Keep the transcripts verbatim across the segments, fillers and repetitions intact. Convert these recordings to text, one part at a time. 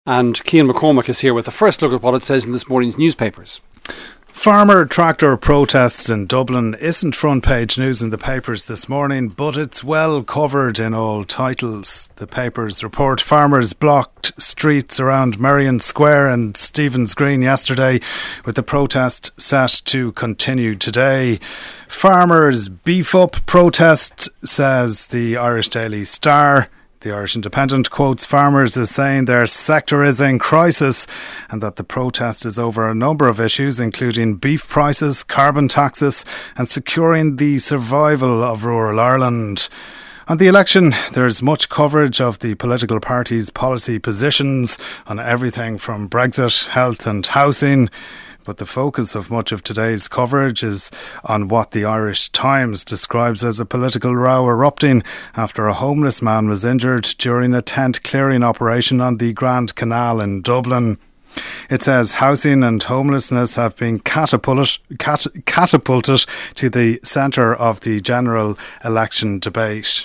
And Cian McCormack is here with the first look at what it says in this morning's newspapers. Farmer tractor protests in Dublin isn't front page news in the papers this morning, but it's well covered in all titles. The papers report farmers blocked streets around Merrion Square and Stephen's Green yesterday, with the protest set to continue today. Farmers beef up protest, says the Irish Daily Star. The Irish Independent quotes farmers as saying their sector is in crisis and that the protest is over a number of issues, including beef prices, carbon taxes and securing the survival of rural Ireland. On the election, there's much coverage of the political parties' policy positions on everything from Brexit, health and housing. But the focus of much of today's coverage is on what the Irish Times describes as a political row erupting after a homeless man was injured during a tent clearing operation on the Grand Canal in Dublin. It says housing and homelessness have been catapulted, cat, catapulted to the centre of the general election debate.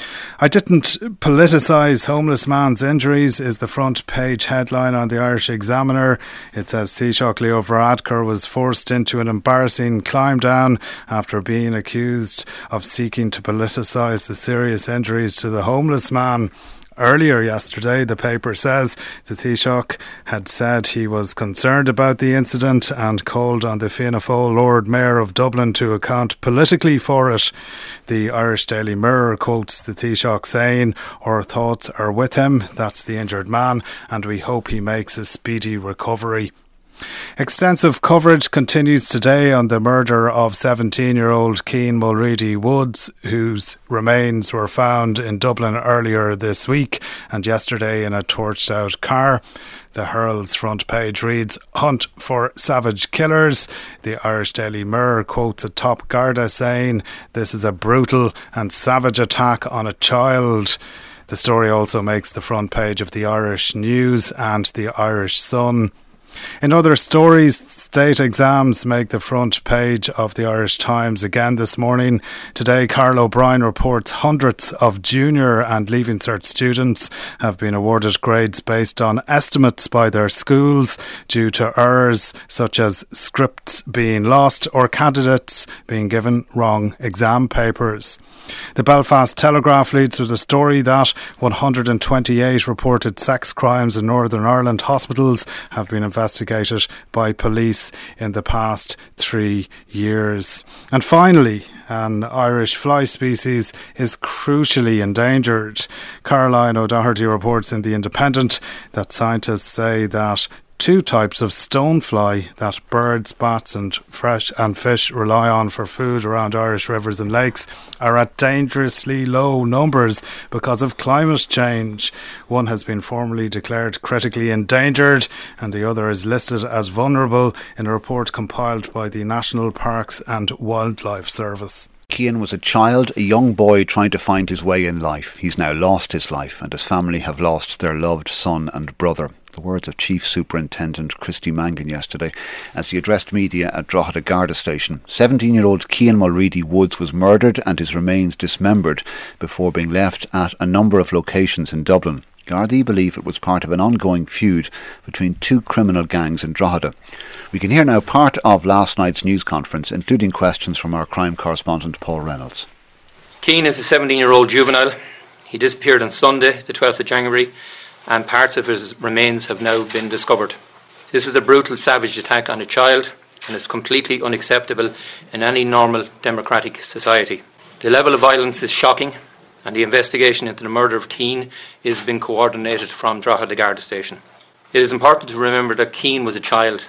I didn't politicise homeless man's injuries is the front page headline on the Irish Examiner. It says Taoiseach Leo Varadkar was forced into an embarrassing climb down after being accused of seeking to politicise the serious injuries to the homeless man. Earlier yesterday, the paper says the Taoiseach had said he was concerned about the incident and called on the Fianna Fáil Lord Mayor of Dublin to account politically for it. The Irish Daily Mirror quotes the Taoiseach saying, "Our thoughts are with him, that's the injured man, and we hope he makes a speedy recovery." Extensive coverage continues today on the murder of seventeen-year-old Cian Mulready Woods, whose remains were found in Dublin earlier this week and yesterday in a torched-out car. The Herald's front page reads, "Hunt for savage killers." The Irish Daily Mirror quotes a top Garda saying, "This is a brutal and savage attack on a child." The story also makes the front page of the Irish News and the Irish Sun. In other stories, state exams make the front page of the Irish Times again this morning. Today, Carl O'Brien reports hundreds of junior and Leaving Cert students have been awarded grades based on estimates by their schools due to errors such as scripts being lost or candidates being given wrong exam papers. The Belfast Telegraph leads with a story that one hundred twenty-eight reported sex crimes in Northern Ireland hospitals have been investigated investigated by police in the past three years. And finally, an Irish fly species is crucially endangered. Caroline O'Doherty reports in The Independent that scientists say that two types of stonefly that birds, bats and fresh and fish rely on for food around Irish rivers and lakes are at dangerously low numbers because of climate change. One has been formally declared critically endangered and the other is listed as vulnerable in a report compiled by the National Parks and Wildlife Service. Cian was a child, a young boy trying to find his way in life. He's now lost his life and his family have lost their loved son and brother. The words of Chief Superintendent Christy Mangan yesterday as he addressed media at Drogheda Garda Station. seventeen-year-old Cian Mulready Woods was murdered and his remains dismembered before being left at a number of locations in Dublin. Gardaí believe it was part of an ongoing feud between two criminal gangs in Drogheda. We can hear now part of last night's news conference, including questions from our crime correspondent Paul Reynolds. Cian is a seventeen-year-old juvenile. He disappeared on Sunday, the twelfth of January, and parts of his remains have now been discovered. This is a brutal, savage attack on a child and is completely unacceptable in any normal democratic society. The level of violence is shocking and the investigation into the murder of Cian is being coordinated from Drogheda Garda Station. It is important to remember that Cian was a child,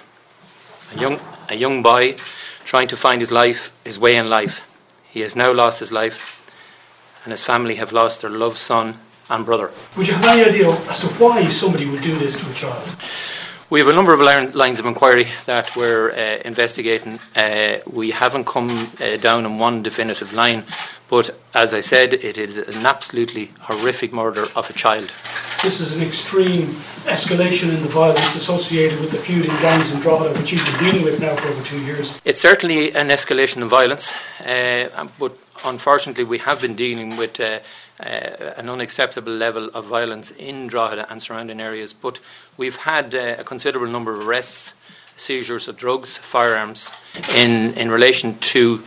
a young, a young boy trying to find his life, his way in life. He has now lost his life and his family have lost their loved son and brother. Would you have any idea as to why somebody would do this to a child? We have a number of lines of inquiry that we're uh, investigating. Uh, we haven't come uh, down on one definitive line, but as I said, it is an absolutely horrific murder of a child. this is an extreme escalation in the violence associated with the feud in gangs in Drogheda, which you've been dealing with now for over two years. It's certainly an escalation of violence, uh, but unfortunately we have been dealing with uh, uh, an unacceptable level of violence in Drogheda and surrounding areas. But we've had uh, a considerable number of arrests, seizures of drugs, firearms, in, in relation to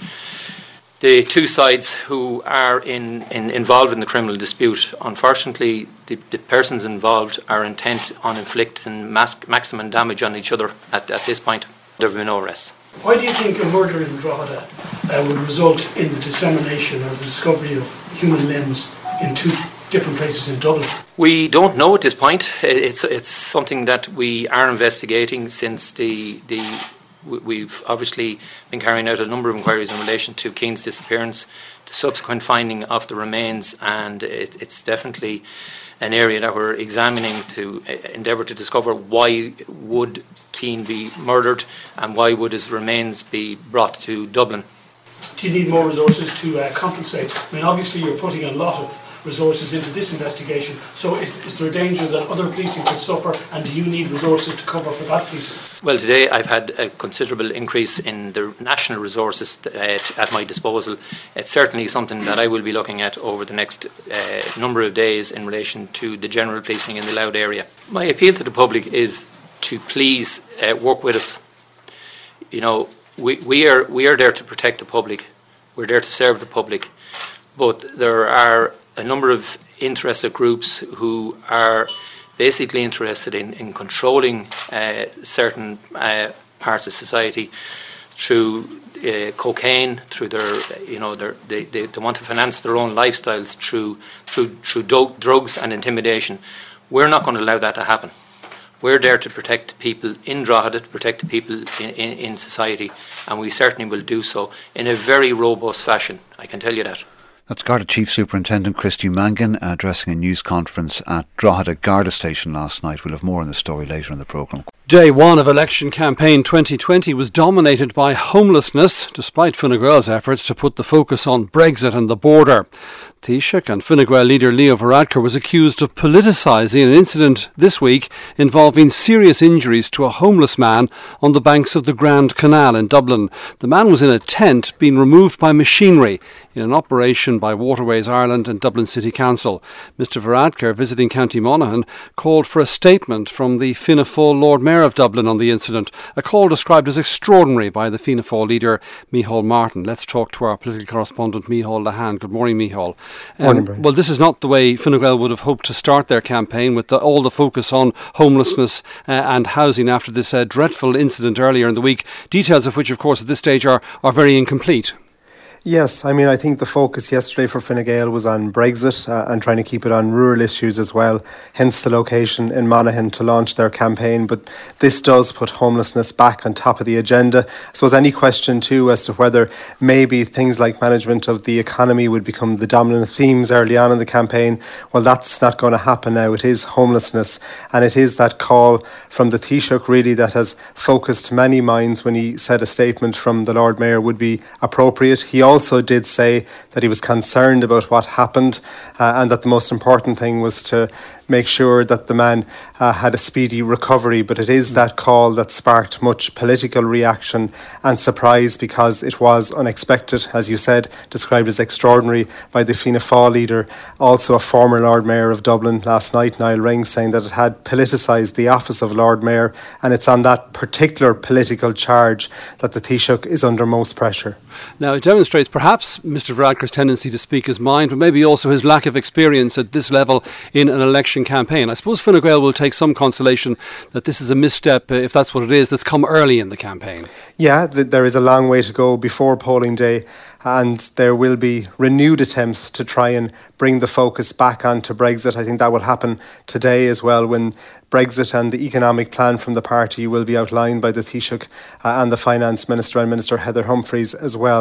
the two sides who are in, in involved in the criminal dispute. Unfortunately, the, the persons involved are intent on inflicting mass, maximum damage on each other at, at this point. There have been no arrests. Why do you think a murder in Drogheda uh, would result in the dissemination or the discovery of human limbs in two different places in Dublin? We don't know at this point. It's it's something that we are investigating since the the we've obviously been carrying out a number of inquiries in relation to Keane's disappearance, the subsequent finding of the remains, and it, it's definitely an area that we're examining to endeavour to discover why would Keane be murdered and why would his remains be brought to Dublin. Do you need more resources to uh, compensate? I mean, obviously you're putting a lot of resources into this investigation, so is, is there a danger that other policing could suffer, and do you need resources to cover for that policing? Well, today I've had a considerable increase in the national resources at, at my disposal. It's certainly something that I will be looking at over the next uh, number of days in relation to the general policing in the Louth area. My appeal to the public is to please uh, work with us. You know, we, we are we are there to protect the public. We're there to serve the public, but there are a number of interested groups who are basically interested in, in controlling uh, certain uh, parts of society through uh, cocaine, through their, you know, their, they, they, they want to finance their own lifestyles through through through do- drugs and intimidation. We're not going to allow that to happen. We're there to protect the people in Drogheda, to protect the people in, in, in society, and we certainly will do so in a very robust fashion, I can tell you that. That's Garda Chief Superintendent Christy Mangan addressing a news conference at Drogheda Garda Station last night. We'll have more on the story later in the programme. Day one of election campaign twenty twenty was dominated by homelessness, despite Fine Gael's efforts to put the focus on Brexit and the border. Taoiseach and Fine Gael leader Leo Varadkar was accused of politicising an incident this week involving serious injuries to a homeless man on the banks of the Grand Canal in Dublin. The man was in a tent being removed by machinery in an operation by Waterways Ireland and Dublin City Council. Mister Varadkar, visiting County Monaghan, called for a statement from the Fianna Fáil Lord Mayor of Dublin on the incident, a call described as extraordinary by the Fianna Fáil leader Micheál Martin. Let's talk to our political correspondent Micheál Lahan. Good morning, Micheál. Um, well, this is not the way Fine Gael would have hoped to start their campaign, with the, all the focus on homelessness uh, and housing after this uh, dreadful incident earlier in the week, details of which, of course, at this stage are, are very incomplete. Yes, I mean, I think the focus yesterday for Fine Gael was on Brexit uh, and trying to keep it on rural issues as well, hence the location in Monaghan to launch their campaign. But this does put homelessness back on top of the agenda. I suppose any question too as to whether maybe things like management of the economy would become the dominant themes early on in the campaign, well, that's not going to happen now. It is homelessness, and it is that call from the Taoiseach really that has focused many minds when he said a statement from the Lord Mayor would be appropriate. He also did say that he was concerned about what happened uh, and that the most important thing was to make sure that the man uh, had a speedy recovery. But it is that call that sparked much political reaction and surprise, because it was unexpected, as you said, described as extraordinary by the Fianna Fáil leader, also a former Lord Mayor of Dublin last night, Niall Ring, saying that it had politicised the office of Lord Mayor, and it's on that particular political charge that the Taoiseach is under most pressure. Now, it demonstrates perhaps Mister Varadkar's tendency to speak his mind, but maybe also his lack of experience at this level in an election campaign. I suppose Fine Gael will take some consolation that this is a misstep, uh, if that's what it is, that's come early in the campaign. Yeah, th- there is a long way to go before polling day, and there will be renewed attempts to try and bring the focus back onto Brexit. I think that will happen today as well, when Brexit and the economic plan from the party will be outlined by the Taoiseach uh, and the Finance Minister and Minister Heather Humphreys as well.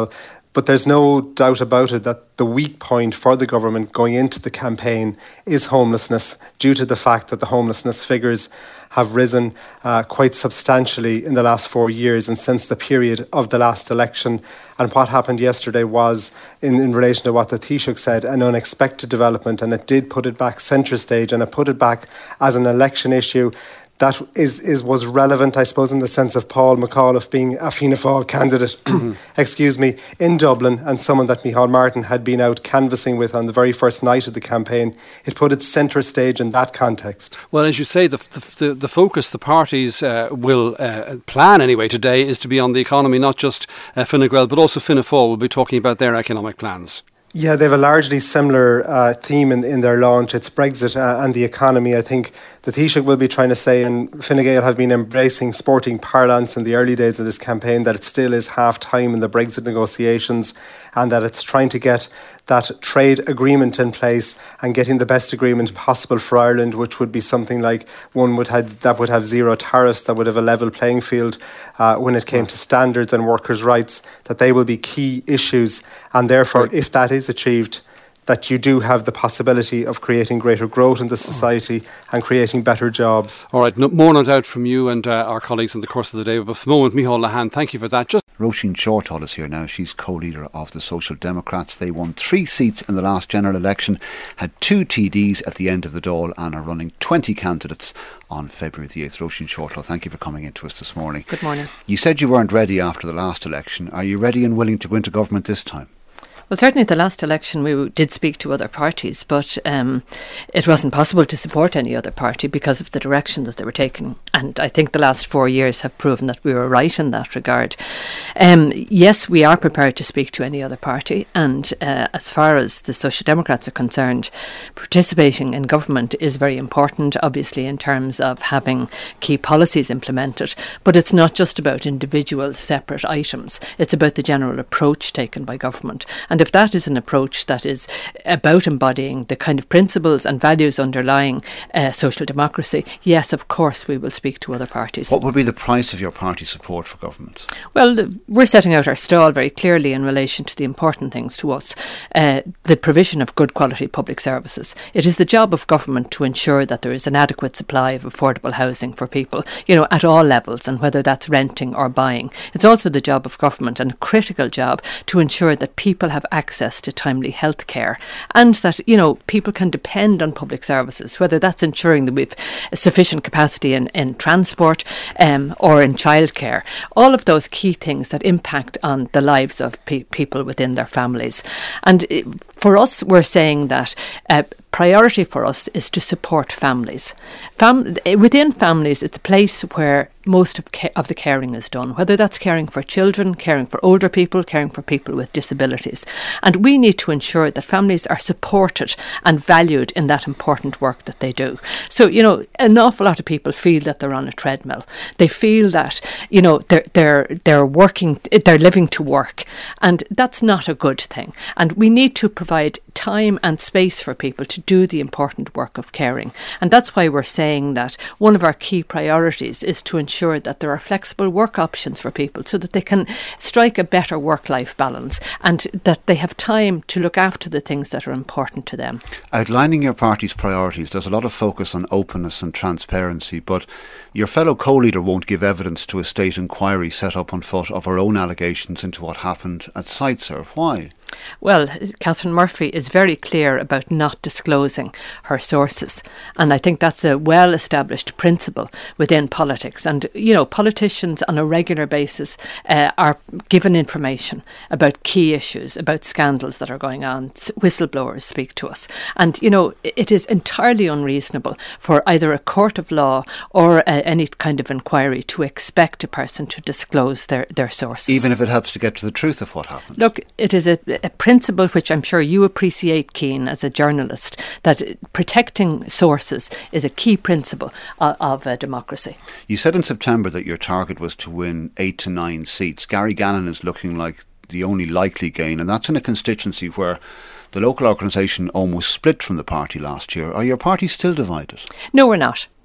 But there's no doubt about it that the weak point for the government going into the campaign is homelessness, due to the fact that the homelessness figures have risen uh, quite substantially in the last four years and since the period of the last election. And what happened yesterday was, in, in relation to what the Taoiseach said, an unexpected development, and it did put it back centre stage, and it put it back as an election issue that is, is was relevant, I suppose, in the sense of Paul McAuliffe being a Fianna Fáil candidate, excuse me, in Dublin, and someone that Micheál Martin had been out canvassing with on the very first night of the campaign. It put it centre stage in that context. Well, as you say, the the, the focus the parties uh, will uh, plan anyway today is to be on the economy, not just uh, Fine Gael, but also Fianna Fáil will be talking about their economic plans. Yeah, they have a largely similar uh, theme in, in their launch. It's Brexit uh, and the economy. I think the Taoiseach will be trying to say, and Fine Gael have been embracing sporting parlance in the early days of this campaign, that it still is half time in the Brexit negotiations, and that it's trying to get that trade agreement in place and getting the best agreement possible for Ireland, which would be something like one would have, that would have zero tariffs, that would have a level playing field uh, when it came to standards and workers' rights, that they will be key issues. And therefore, right. if that is achieved, that you do have the possibility of creating greater growth in the society and creating better jobs. All right, no, more no doubt from you and uh, our colleagues in the course of the day. But for the moment, Micheál Lehane, thank you for that. Just Roisin Shortall is here now. She's co-leader of the Social Democrats. They won three seats in the last general election, had two T Ds at the end of the Dáil, and are running twenty candidates on February the eighth. Roisin Shortall, thank you for coming in to us this morning. Good morning. You said you weren't ready after the last election. Are you ready and willing to go into government this time? Well, certainly at the last election we did speak to other parties, but um, it wasn't possible to support any other party because of the direction that they were taking. And I think the last four years have proven that we were right in that regard. Um, yes, we are prepared to speak to any other party. And uh, as far as the Social Democrats are concerned, participating in government is very important, obviously, in terms of having key policies implemented. But it's not just about individual separate items. It's about the general approach taken by government. And if that is an approach that is about embodying the kind of principles and values underlying uh, social democracy, yes, of course, we will speak to other parties. What would be the price of your party support for government? Well, we're setting out our stall very clearly in relation to the important things to us. Uh, the provision of good quality public services. It is the job of government to ensure that there is an adequate supply of affordable housing for people, you know, at all levels, and whether that's renting or buying. It's also the job of government, and a critical job, to ensure that people have access to timely health care, and that, you know, people can depend on public services, whether that's ensuring that we've sufficient capacity in, in transport um, or in childcare. All of those key things that impact on the lives of pe- people within their families. And for us, we're saying that uh, priority for us is to support families. Fam- within families, it's a place where most of, ca- of the caring is done, whether that's caring for children, caring for older people, caring for people with disabilities. And we need to ensure that families are supported and valued in that important work that they do. So, you know, an awful lot of people feel that they're on a treadmill. They feel that, you know, they're, they're, they're working, they're living to work. And that's not a good thing. And we need to provide time and space for people to do the important work of caring. And that's why we're saying that one of our key priorities is to ensure that there are flexible work options for people so that they can strike a better work-life balance and that they have time to look after the things that are important to them. Outlining your party's priorities, there's a lot of focus on openness and transparency, but your fellow co-leader won't give evidence to a state inquiry set up on foot of her own allegations into what happened at Sightserve. Why? Well, Catherine Murphy is very clear about not disclosing her sources, and I think that's a well-established principle within politics. And, you know, politicians on a regular basis uh, are given information about key issues, about scandals that are going on. Whistleblowers speak to us. And, you know, it is entirely unreasonable for either a court of law or uh, any kind of inquiry to expect a person to disclose their, their sources. Even if it helps to get to the truth of what happened? Look, it is a a principle which I'm sure you appreciate, Keane, as a journalist, that protecting sources is a key principle of, of uh, democracy. You said in September that your target was to win eight to nine seats. Gary Gannon is looking like the only likely gain, and that's in a constituency where the local organisation almost split from the party last year. Are your party still divided? No, we're not.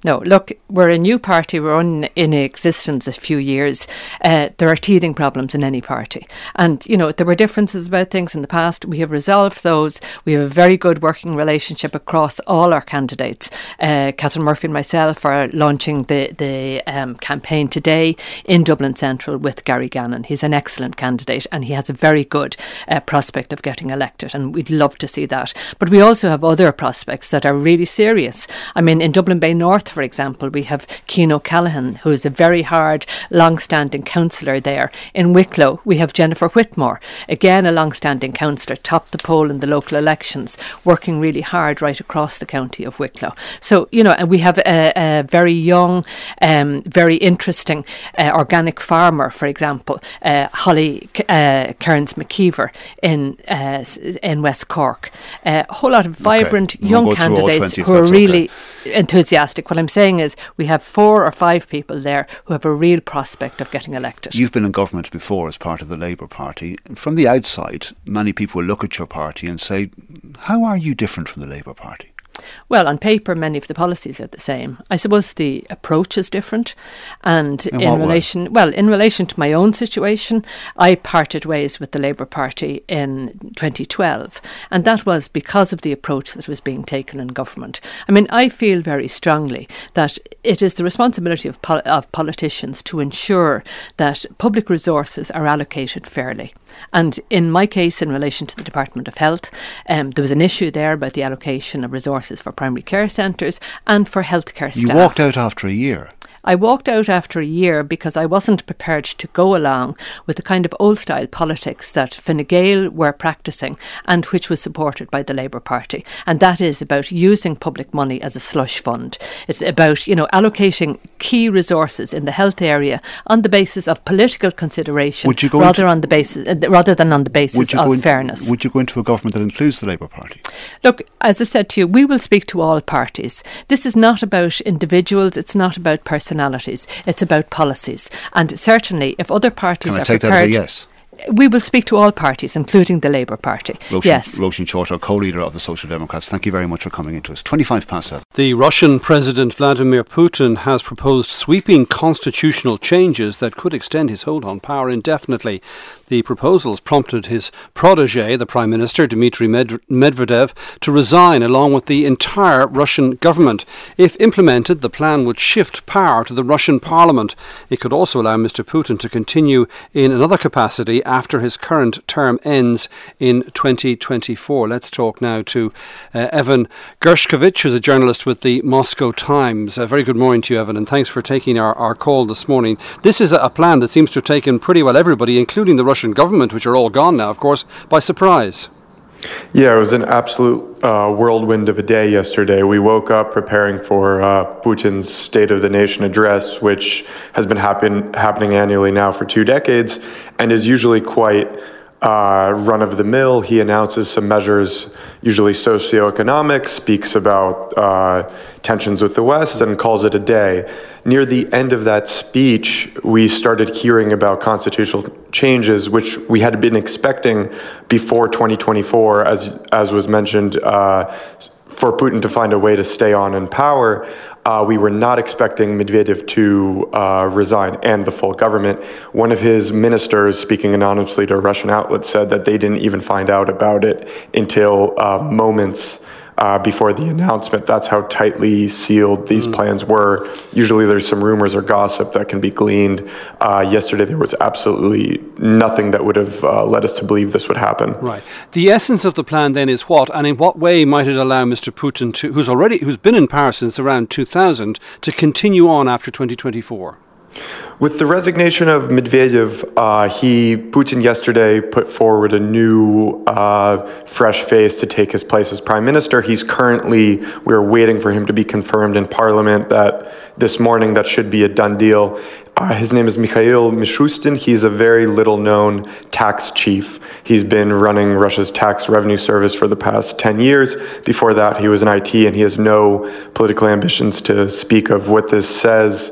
No, look, we're a new party. We're on, in existence a few years. Uh, there are teething problems in any party. And, you know, there were differences about things in the past. We have resolved those. We have a very good working relationship across all our candidates. Uh, Catherine Murphy and myself are launching the, the um, campaign today in Dublin Central with Gary Gannon. He's an excellent candidate and he has a very good uh, prospect of getting elected. And we'd love to see that. But we also have other prospects that are really serious. I mean, in Dublin Bay North, for example, we have Cian O'Callaghan, who is a very hard, long-standing councillor there. In Wicklow, we have Jennifer Whitmore, again a long-standing councillor, topped the poll in the local elections, working really hard right across the county of Wicklow. So, you know, and we have a, a very young, um, very interesting uh, organic farmer, for example, uh, Holly uh, Kearns McKeever in uh, in West Cork. Uh, a whole lot of vibrant okay. young candidates who are really okay. enthusiastic. What I'm saying is we have four or five people there who have a real prospect of getting elected. You've been in government before as part of the Labour Party. From the outside, many people will look at your party and say, how are you different from the Labour Party? Well, on paper, many of the policies are the same. I suppose the approach is different. And in, in relation, way? well, in relation to my own situation, I parted ways with the Labour Party in twenty twelve. And that was because of the approach that was being taken in government. I mean, I feel very strongly that it is the responsibility of, pol- of politicians to ensure that public resources are allocated fairly. And in my case, in relation to the Department of Health, um, there was an issue there about the allocation of resources for primary care centres and for healthcare staff. You walked out after a year. I walked out after a year because I wasn't prepared to go along with the kind of old-style politics that Fine Gael were practising and which was supported by the Labour Party. And that is about using public money as a slush fund. It's about, you know, allocating key resources in the health area on the basis of political consideration rather on the basis uh, rather than on the basis of into, fairness. Would you go into a government that includes the Labour Party? Look, as I said to you, we will speak to all parties. This is not about individuals. It's not about personalities. It's about policies. And certainly, if other parties Can I are take prepared, that as a yes? We will speak to all parties, including the Labour Party. Róisín, yes. Róisín Chorta, co-leader of the Social Democrats, thank you very much for coming into us. twenty-five past seven. The Russian President Vladimir Putin has proposed sweeping constitutional changes that could extend his hold on power indefinitely. The proposals prompted his protege, the Prime Minister Dmitry Medvedev, to resign along with the entire Russian government. If implemented, the plan would shift power to the Russian Parliament. It could also allow Mister Putin to continue in another capacity after his current term ends in twenty twenty-four. Let's talk now to uh, Evan Gershkovich, who's a journalist with the Moscow Times. A very good morning to you, Evan, and thanks for taking our, our call this morning. This is a, a plan that seems to have taken pretty well everybody, including the Russian government, which are all gone now, of course, by surprise. Yeah, it was an absolute uh, whirlwind of a day yesterday. We woke up preparing for uh, Putin's State of the Nation address, which has been happen- happening annually now for two decades and is usually quite uh, run-of-the-mill. He announces some measures, usually socioeconomic, speaks about uh, tensions with the West, and calls it a day. Near the end of that speech, we started hearing about constitutional changes, which we had been expecting before twenty twenty-four, as as was mentioned, uh, for Putin to find a way to stay on in power. Uh, we were not expecting Medvedev to uh, resign and the full government. One of his ministers, speaking anonymously to a Russian outlet, said that they didn't even find out about it until uh, moments Uh, before the announcement. That's how tightly sealed these mm. plans were. Usually there's some rumors or gossip that can be gleaned. Uh, yesterday there was absolutely nothing that would have uh, led us to believe this would happen. Right. The essence of the plan then is what, and in what way might it allow Mister Putin to, who's already, who's been in power since around two thousand, to continue on after twenty twenty-four? With the resignation of Medvedev, uh, he Putin yesterday put forward a new, uh, fresh face to take his place as prime minister. He's currently, we're waiting for him to be confirmed in parliament that this morning that should be a done deal. Uh, his name is Mikhail Mishustin. He's a very little-known tax chief. He's been running Russia's tax revenue service for the past ten years. Before that, he was in I T, and he has no political ambitions to speak of. What this says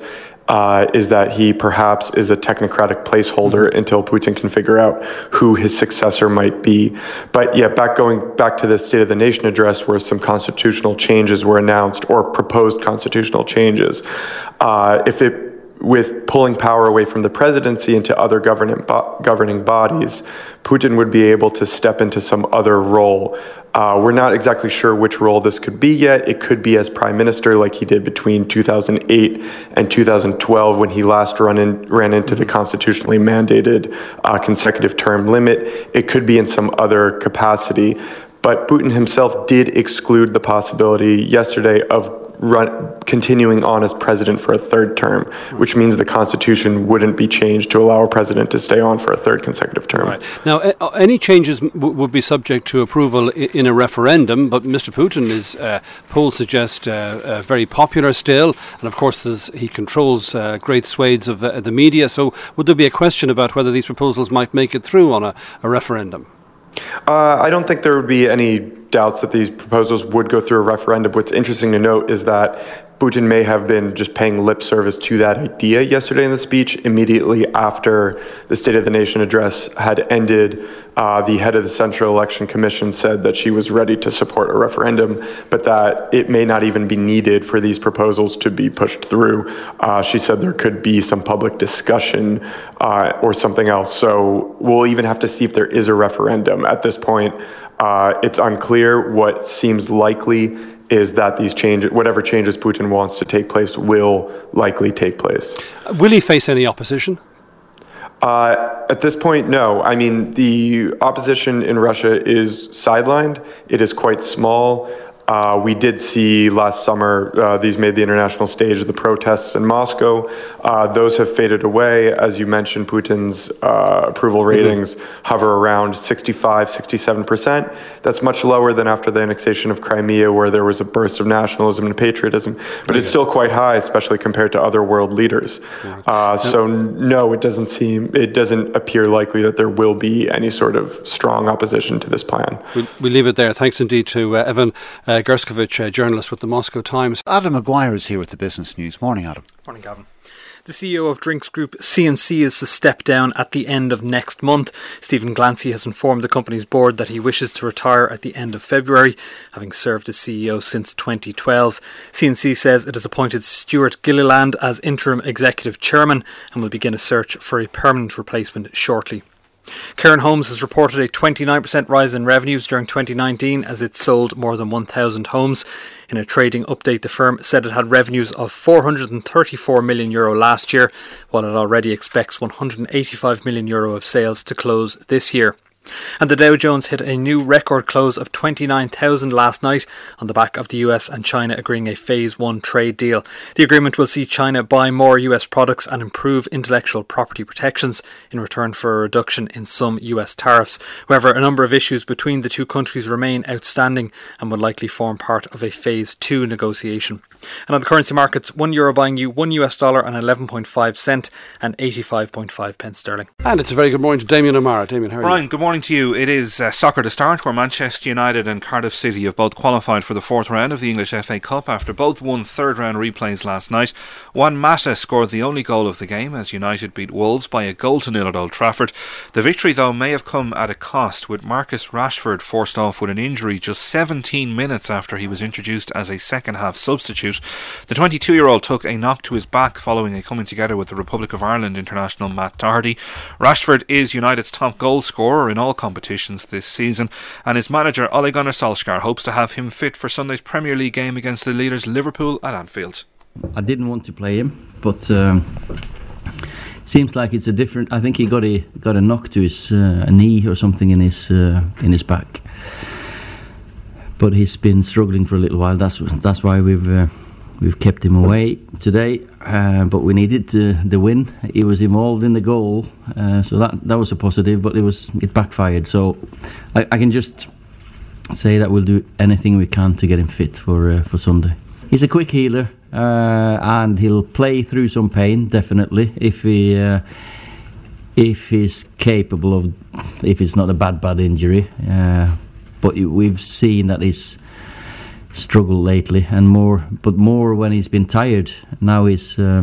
uh, is that he perhaps is a technocratic placeholder mm-hmm. until Putin can figure out who his successor might be. But yeah, back going back to the State of the Nation address where some constitutional changes were announced, or proposed constitutional changes. Uh, if it with pulling power away from the presidency into other governing bo- governing bodies, Putin would be able to step into some other role. Uh, we're not exactly sure which role this could be yet. It could be as prime minister, like he did between two thousand eight and two thousand twelve, when he last run in, ran into the constitutionally mandated uh, consecutive term limit. It could be in some other capacity. But Putin himself did exclude the possibility yesterday of Run, continuing on as president for a third term, which means the constitution wouldn't be changed to allow a president to stay on for a third consecutive term. Right. Now, uh, any changes w- would be subject to approval I- in a referendum, but Mister Putin is, uh, polls suggest, uh, uh, very popular still, and of course he controls uh, great swathes of uh, the media, so would there be a question about whether these proposals might make it through on a, a referendum? Uh, I don't think there would be any doubts that these proposals would go through a referendum. What's interesting to note is that Putin may have been just paying lip service to that idea yesterday in the speech. Immediately after the State of the Nation address had ended, uh, the head of the Central Election Commission said that she was ready to support a referendum, but that it may not even be needed for these proposals to be pushed through. Uh, she said there could be some public discussion uh, or something else. So we'll even have to see if there is a referendum. At this point, uh, it's unclear. What seems likely is that these changes, whatever changes Putin wants to take place, will likely take place. Will he face any opposition? Uh, at this point, no. I mean, the opposition in Russia is sidelined. It is quite small. Uh, we did see last summer, uh, these made the international stage of the protests in Moscow. Uh, those have faded away. As you mentioned, Putin's uh, approval ratings mm-hmm. hover around sixty-five, sixty-seven percent. That's much lower than after the annexation of Crimea, where there was a burst of nationalism and patriotism. But it's still quite high, especially compared to other world leaders. Uh, so no, it doesn't seem, it doesn't appear likely that there will be any sort of strong opposition to this plan. We'll, we'll leave it there. Thanks indeed to uh, Evan uh, Gerskovich, uh, journalist with the Moscow Times. Adam Maguire is here with the Business News. Morning, Adam. Morning, Gavin. The C E O of drinks group C and C is to step down at the end of next month. Stephen Glancy has informed the company's board that he wishes to retire at the end of February, having served as C E O since twenty twelve. C and C says it has appointed Stuart Gilliland as interim executive chairman and will begin a search for a permanent replacement shortly. Cairn Homes has reported a twenty-nine percent rise in revenues during twenty nineteen as it sold more than one thousand homes. In a trading update, the firm said it had revenues of four hundred thirty-four million euro last year, while it already expects one hundred eighty-five million euro of sales to close this year. And the Dow Jones hit a new record close of twenty-nine thousand last night on the back of the U S and China agreeing a Phase one trade deal. The agreement will see China buy more U S products and improve intellectual property protections in return for a reduction in some U S tariffs. However, a number of issues between the two countries remain outstanding and will likely form part of a Phase two negotiation. And on the currency markets, one euro buying you one U S dollar and eleven point five cent and eighty-five point five pence sterling. And it's a very good morning to Damien O'Mara. Damien, how are Brian, you? Good morning to you. It is uh, soccer to start, where Manchester United and Cardiff City have both qualified for the fourth round of the English F A Cup after both won third round replays last night. Juan Mata scored the only goal of the game as United beat Wolves by a goal to nil at Old Trafford. The victory, though, may have come at a cost, with Marcus Rashford forced off with an injury just seventeen minutes after he was introduced as a second half substitute. The twenty-two-year-old took a knock to his back following a coming together with the Republic of Ireland international Matt Doherty. Rashford is United's top goal scorer in all competitions this season, and his manager Ole Gunnar Solskjaer hopes to have him fit for Sunday's Premier League game against the leaders Liverpool at Anfield. I didn't want to play him, but um, it seems like it's a different. I think he got a got a knock to his uh, knee or something in his uh, in his back, but he's been struggling for a little while. That's that's why we've. Uh, We've kept him away today, uh, but we needed uh, the win. He was involved in the goal, uh, so that that was a positive, but it was it backfired. So I, I can just say that we'll do anything we can to get him fit for uh, for Sunday. He's a quick healer, uh, and he'll play through some pain, definitely, if he uh, if he's capable of, if it's not a bad bad injury. Uh, but we've seen that he's struggled lately, and more, but more when he's been tired. Now he's um,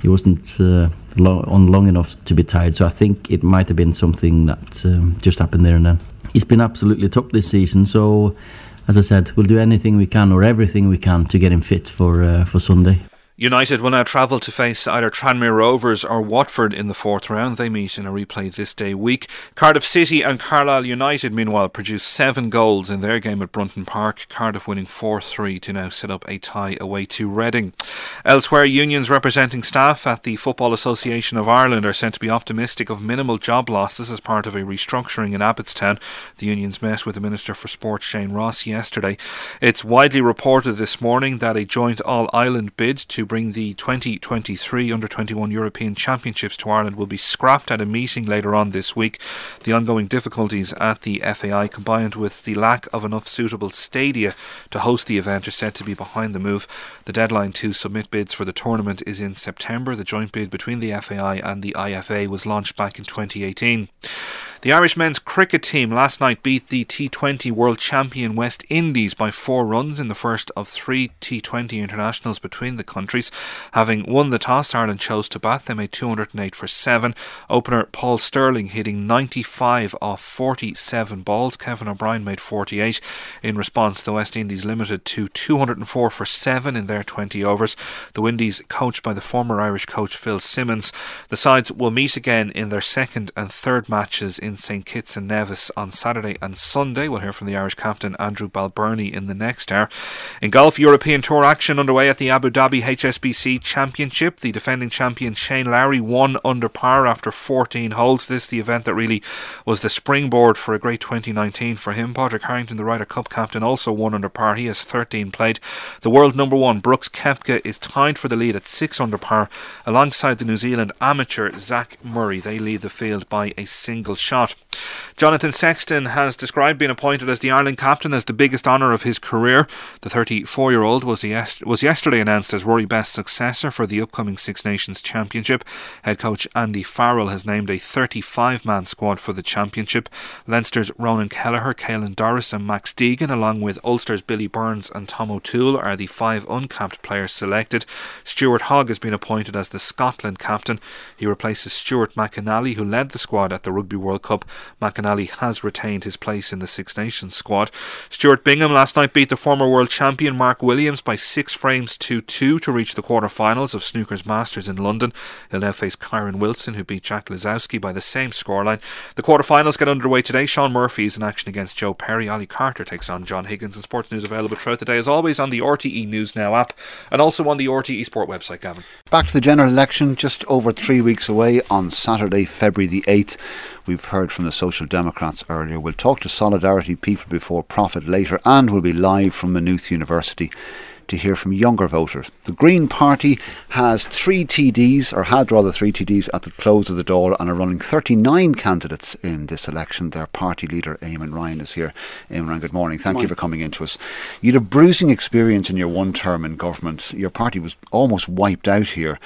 he wasn't uh, long, on long enough to be tired. So I think it might have been something that um, just happened there and then. He's been absolutely top this season. So, as I said, we'll do anything we can or everything we can to get him fit for uh, for Sunday. United will now travel to face either Tranmere Rovers or Watford in the fourth round. They meet in a replay this day week. Cardiff City and Carlisle United, meanwhile, produced seven goals in their game at Brunton Park. Cardiff winning four three to now set up a tie away to Reading. Elsewhere, unions representing staff at the Football Association of Ireland are said to be optimistic of minimal job losses as part of a restructuring in Abbottstown. The unions met with the Minister for Sport, Shane Ross, yesterday. It's widely reported this morning that a joint all-Ireland bid to bring the twenty twenty-three under twenty-one European Championships to Ireland will be scrapped at a meeting later on this week. The ongoing difficulties at the F A I, combined with the lack of enough suitable stadia to host the event, are said to be behind the move. The deadline to submit bids for the tournament is in September. The joint bid between the F A I and the I F A was launched back in twenty eighteen. The Irish men's cricket team last night beat the T twenty world champion West Indies by four runs in the first of three T twenty internationals between the countries. Having won the toss, Ireland chose to bat. They made two hundred eight for seven. Opener Paul Stirling hitting ninety-five off forty-seven balls. Kevin O'Brien made forty-eight. In response, the West Indies limited to two hundred four for seven in their twenty overs. The Windies, coached by the former Irish coach Phil Simmons. The sides will meet again in their second and third matches in Saint Kitts and Nevis on Saturday and Sunday. We'll hear from the Irish captain Andrew Balbirnie in the next hour. In golf, European Tour action underway at the Abu Dhabi H S B C Championship. The defending champion Shane Lowry won under par after fourteen holes. This the event that really was the springboard for a great twenty nineteen for him. Padraig Harrington, the Ryder Cup captain, also won under par. He has thirteen played. The world number one Brooks Koepka is tied for the lead at six under par alongside the New Zealand amateur Zach Murray. They lead the field by a single shot. Jonathan Sexton has described being appointed as the Ireland captain as the biggest honour of his career. The thirty-four-year-old was, yes- was yesterday announced as Rory Best's successor for the upcoming Six Nations Championship. Head coach Andy Farrell has named a thirty-five-man squad for the championship. Leinster's Ronan Kelleher, Caelan Doris and Max Deegan, along with Ulster's Billy Burns and Tom O'Toole, are the five uncapped players selected. Stuart Hogg has been appointed as the Scotland captain. He replaces Stuart McInally, who led the squad at the Rugby World Cup. McInally has retained his place in the Six Nations squad. Stuart Bingham last night beat the former world champion Mark Williams by six frames to two to reach the quarter-finals of Snooker's Masters in London. He'll now face Kyron Wilson, who beat Jack Lisowski by the same scoreline. The quarter-finals get underway today. Sean Murphy is in action against Joe Perry. Ollie Carter takes on John Higgins. And sports news available throughout the day, as always, on the R T E News Now app and also on the R T E Sport website. Gavin. Back to the general election, just over three weeks away on Saturday, February the eighth. We've heard from the Social Democrats earlier. We'll talk to Solidarity People Before Profit later, and we'll be live from Maynooth University to hear from younger voters. The Green Party has three T Ds, or had rather three T Ds at the close of the Dáil, and are running thirty-nine candidates in this election. Their party leader, Eamon Ryan, is here. Eamon Ryan, good morning. Thank good morning. you for coming in to us. You had a bruising experience in your one term in government. Your party was almost wiped out here.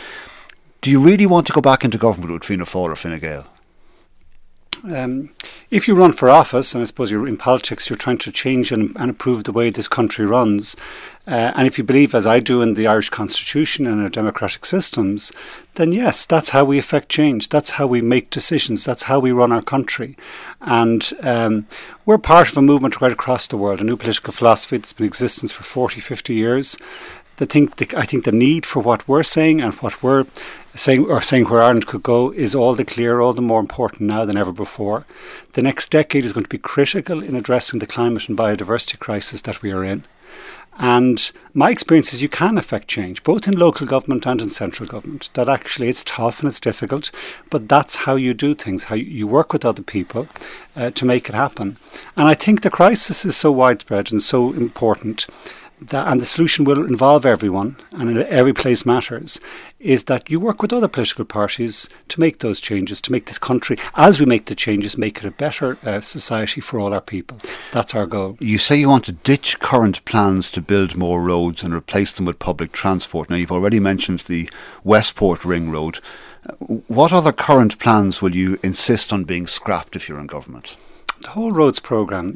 Do you really want to go back into government with Fianna Fáil or Fine Gael? Um, if you run for office, and I suppose you're in politics, you're trying to change and, and improve the way this country runs, uh, and if you believe, as I do, in the Irish Constitution and our democratic systems, then yes, that's how we affect change. That's how we make decisions. That's how we run our country. And um, we're part of a movement right across the world, a new political philosophy that's been in existence for forty, fifty years. The thing, the, I think the need for what we're saying and what we're saying, or saying where Ireland could go, is all the clearer, all the more important now than ever before. The next decade is going to be critical in addressing the climate and biodiversity crisis that we are in. And my experience is you can affect change, both in local government and in central government. That actually it's tough and it's difficult, but that's how you do things, how you work with other people uh, to make it happen. And I think the crisis is so widespread and so important, that, and the solution will involve everyone, and every place matters, is that you work with other political parties to make those changes, to make this country, as we make the changes, make it a better uh, society for all our people. That's our goal. You say you want to ditch current plans to build more roads and replace them with public transport. Now, you've already mentioned the Westport Ring Road. What other current plans will you insist on being scrapped if you're in government? The whole roads programme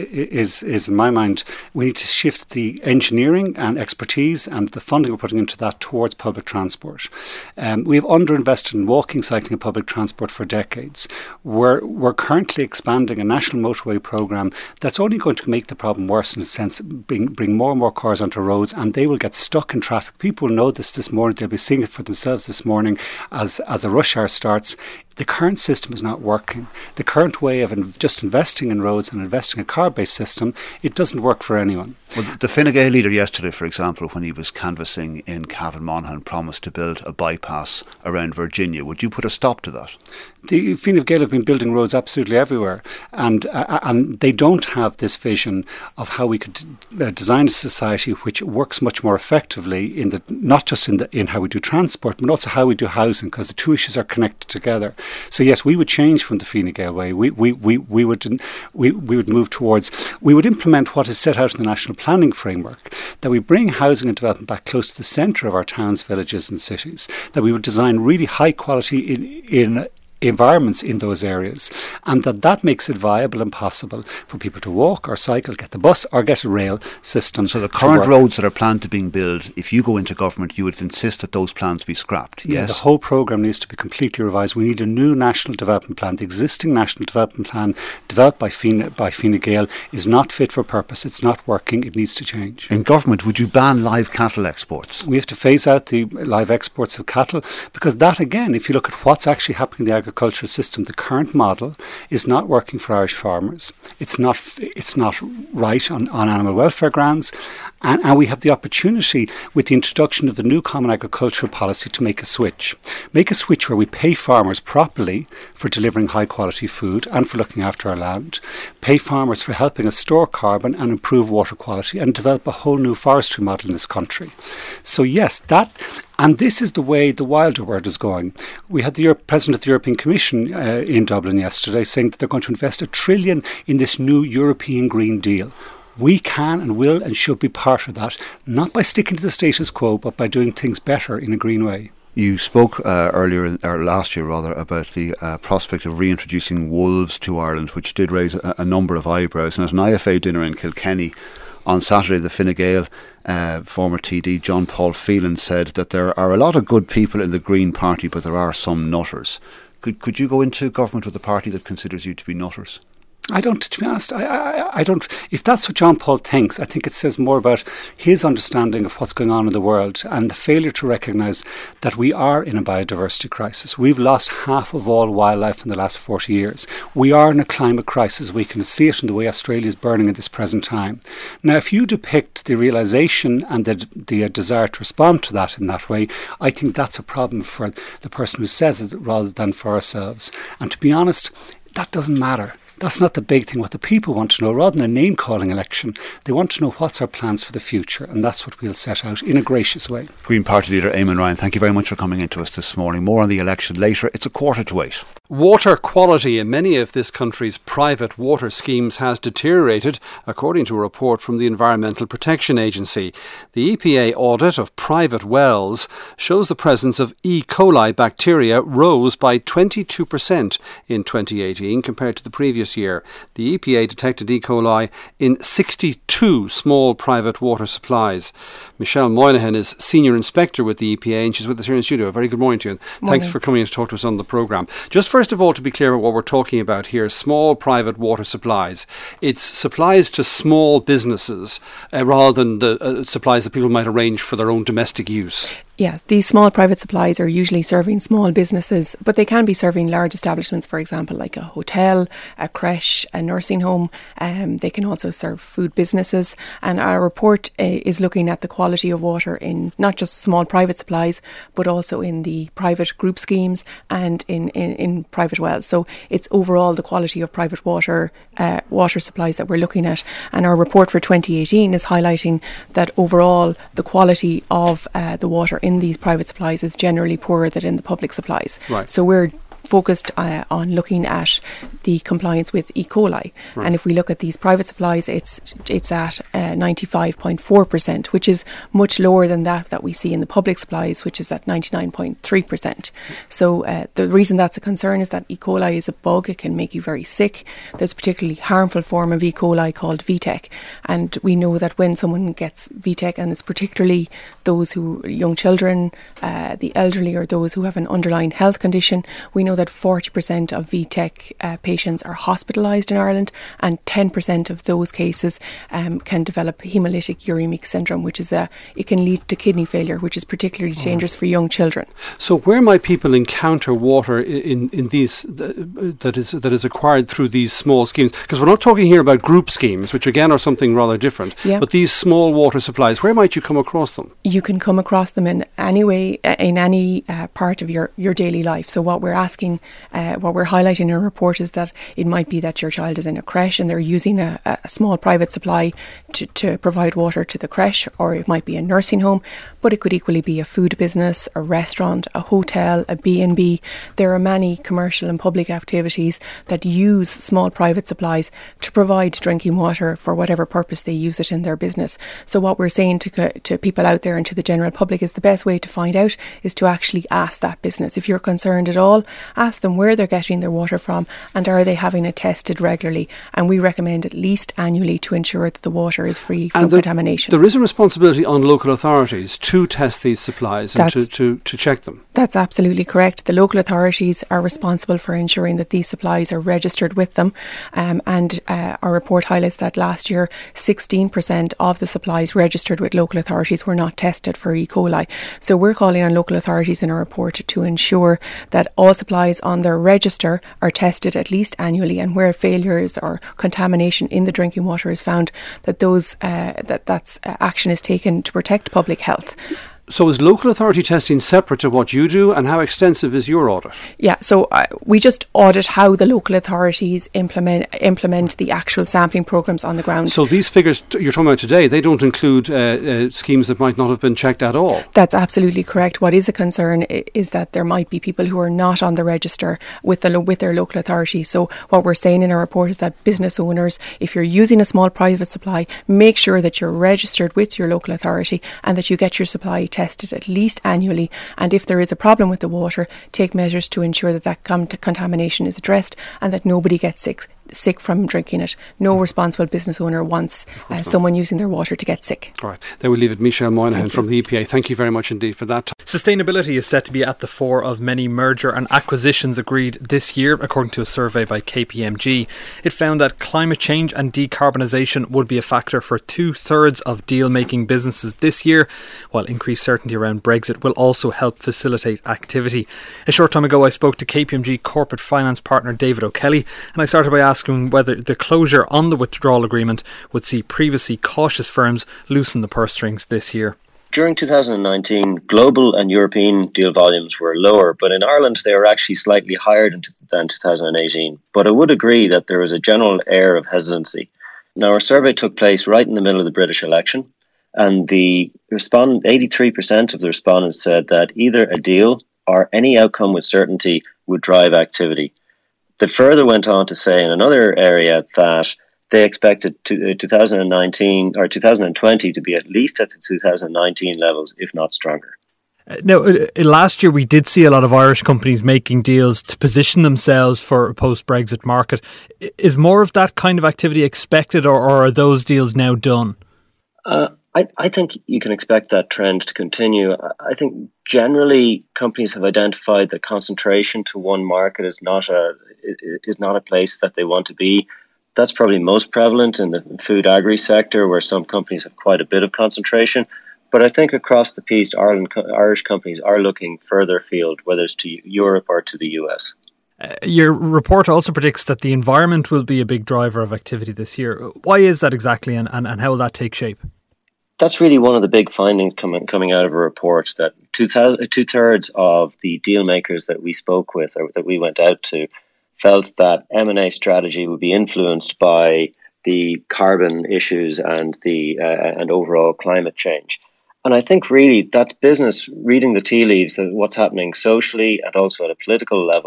is, is, in my mind, we need to shift the engineering and expertise and the funding we're putting into that towards public transport. Um, we've underinvested in walking, cycling and public transport for decades. We're, we're currently expanding a national motorway programme that's only going to make the problem worse, in a sense, bring, bring more and more cars onto roads, and they will get stuck in traffic. People know this this morning. They'll be seeing it for themselves this morning as, as a rush hour starts. The current system is not working. The current way of in just investing in roads and investing in a car-based system, it doesn't work for anyone. Well, the Fine Gael leader yesterday, for example, when he was canvassing in Cavan Monaghan, promised to build a bypass around Virginia. Would you put a stop to that? The Fine Gael have been building roads absolutely everywhere, and uh, and they don't have this vision of how we could uh, design a society which works much more effectively in the not just in the in how we do transport, but also how we do housing, because the two issues are connected together. So yes, we would change from the Fine Gael way. We we we we would we we would move towards we would implement what is set out in the national planning framework, that we bring housing and development back close to the centre of our towns, villages, and cities. That we would design really high quality in in. environments in those areas, and that that makes it viable and possible for people to walk or cycle, get the bus or get a rail system. So the current roads that are planned to being built, if you go into government, you would insist that those plans be scrapped, yeah, yes? The whole programme needs to be completely revised. We need a new national development plan. The existing national development plan developed by Fine, by Fine Gael is not fit for purpose. It's not working. It needs to change. In government, would you ban live cattle exports? We have to phase out the live exports of cattle, because that, again, if you look at what's actually happening in the agricultural system, the current model is not working for Irish farmers. It's not it's not right on, on animal welfare grounds, and, and we have the opportunity with the introduction of the new Common Agricultural Policy to make a switch. Make a switch where we pay farmers properly for delivering high quality food and for looking after our land, pay farmers for helping us store carbon and improve water quality, and develop a whole new forestry model in this country. So yes, that And this is the way the wilder world is going. We had the Euro- President of the European Commission uh, in Dublin yesterday saying that they're going to invest a trillion in this new European Green Deal. We can and will and should be part of that, not by sticking to the status quo, but by doing things better in a green way. You spoke uh, earlier, or last year rather, about the uh, prospect of reintroducing wolves to Ireland, which did raise a, a number of eyebrows. And at an I F A dinner in Kilkenny on Saturday, the Fine Gael uh, former T D John Paul Phelan said that there are a lot of good people in the Green Party, but there are some nutters. Could could you go into government with a party that considers you to be nutters? I don't, to be honest, I, I, I don't, if that's what John Paul thinks, I think it says more about his understanding of what's going on in the world and the failure to recognise that we are in a biodiversity crisis. We've lost half of all wildlife in the last forty years. We are in a climate crisis. We can see it in the way Australia is burning at this present time. Now, if you depict the realisation and the, the desire to respond to that in that way, I think that's a problem for the person who says it rather than for ourselves. And to be honest, that doesn't matter. That's not the big thing. What the people want to know, rather than a name-calling election, they want to know what's our plans for the future, and that's what we'll set out in a gracious way. Green Party leader Eamon Ryan, thank you very much for coming into us this morning. More on the election later. It's a quarter to eight. Water quality in many of this country's private water schemes has deteriorated, according to a report from the Environmental Protection Agency. The E P A audit of private wells shows the presence of E. coli bacteria rose by twenty-two percent in twenty eighteen compared to the previous year. The E P A detected E. coli in sixty-two small private water supplies. Michelle Moynihan is Senior Inspector with the E P A, and she's with us here in the studio. A very good morning to you. Morning. Thanks for coming in to talk to us on the programme. Just first of all, to be clear about what we're talking about here, small private water supplies. It's supplies to small businesses uh, rather than the uh, supplies that people might arrange for their own domestic use. Yeah, these small private supplies are usually serving small businesses, but they can be serving large establishments, for example, like a hotel, a creche, a nursing home. Um, they can also serve food businesses. And our report uh, is looking at the quality of water in not just small private supplies, but also in the private group schemes and in, in, in private wells. So it's overall the quality of private water uh, water supplies that we're looking at. And our report for twenty eighteen is highlighting that overall the quality of uh, the water in these private supplies is generally poorer than in the public supplies. Right. So we're focused uh, on looking at the compliance with E. coli. Right. And if we look at these private supplies, it's it's at uh, ninety-five point four percent, which is much lower than that that we see in the public supplies, which is at ninety-nine point three percent. So uh, the reason that's a concern is that E. coli is a bug. It can make you very sick. There's a particularly harmful form of E. coli called V TEC. And we know that when someone gets V TEC, and it's particularly those who, young children, uh, the elderly, or those who have an underlying health condition, we know that forty percent of V TEC uh, patients are hospitalised in Ireland, and ten percent of those cases um, can develop hemolytic uremic syndrome, which is a, it can lead to kidney failure, which is particularly oh. dangerous for young children. So where might people encounter water in, in these, that is that is acquired through these small schemes? Because we're not talking here about group schemes, which again are something rather different, yeah. but these small water supplies, where might you come across them? You can come across them in any way, in any uh, part of your, your daily life. So what we're asking, uh, what we're highlighting in our report is that it might be that your child is in a creche and they're using a, a small private supply to, to provide water to the creche, or it might be a nursing home, but it could equally be a food business, a restaurant, a hotel, a B and B. There are many commercial and public activities that use small private supplies to provide drinking water for whatever purpose they use it in their business. So what we're saying to to people out there and to the general public is the best way to find out is to actually ask that business. If you're concerned at all, ask them where they're getting their water from and are they having it tested regularly. And we recommend at least annually to ensure that the water is free from and the, contamination. There is a responsibility on local authorities to test these supplies and to, to, to check them. That's absolutely correct. The local authorities are responsible for ensuring that these supplies are registered with them. Um, and uh, our report highlights that last year, sixteen percent of the supplies registered with local authorities were not tested for E. coli. So we're calling on local authorities in our report to ensure that all supplies on their register are tested at least annually, and where failures or contamination in the drinking water is found, that those uh, that that's uh, action is taken to protect public health. So is local authority testing separate to what you do, and how extensive is your audit? Yeah, so uh, we just audit how the local authorities implement implement the actual sampling programmes on the ground. So these figures t- you're talking about today, they don't include uh, uh, schemes that might not have been checked at all? That's absolutely correct. What is a concern I- is that there might be people who are not on the register with the lo- with their local authority. So what we're saying in our report is that business owners, if you're using a small private supply, make sure that you're registered with your local authority and that you get your supply tested at least annually, and if there is a problem with the water, take measures to ensure that that com- contamination is addressed and that nobody gets sick sick from drinking it. No responsible business owner wants uh, someone using their water to get sick. All right, there we leave it. Michelle Moynihan from the E P A, thank you very much indeed for that. Sustainability is set to be at the fore of many merger and acquisitions agreed this year, according to a survey by K P M G. It found that climate change and decarbonisation would be a factor for two-thirds of deal-making businesses this year, while increased certainty around Brexit will also help facilitate activity. A short time ago I spoke to K P M G corporate finance partner David O'Kelly, and I started by asking whether the closure on the withdrawal agreement would see previously cautious firms loosen the purse strings this year. During two thousand nineteen, global and European deal volumes were lower, but in Ireland they were actually slightly higher than two thousand eighteen. But I would agree that there was a general air of hesitancy. Now, our survey took place right in the middle of the British election, and the respond- eighty-three percent of the respondents said that either a deal or any outcome with certainty would drive activity. That further went on to say in another area that they expected to, uh, two thousand nineteen or two thousand twenty to be at least at the two thousand nineteen levels, if not stronger. Uh, now, uh, last year we did see a lot of Irish companies making deals to position themselves for a post-Brexit market. Is more of that kind of activity expected, or, or are those deals now done? Uh, I, I think you can expect that trend to continue. I think generally companies have identified that concentration to one market is not a is not a place that they want to be. That's probably most prevalent in the food agri sector, where some companies have quite a bit of concentration. But I think across the piece, Ireland, Irish companies are looking further afield, whether it's to Europe or to the U S. Uh, your report also predicts that the environment will be a big driver of activity this year. Why is that exactly, and, and, and how will that take shape? That's really one of the big findings coming coming out of a report, that two thirds of the deal makers that we spoke with, or that we went out to, felt that M and A strategy would be influenced by the carbon issues and the uh, and overall climate change. And I think really that's business reading the tea leaves of what's happening socially and also at a political level,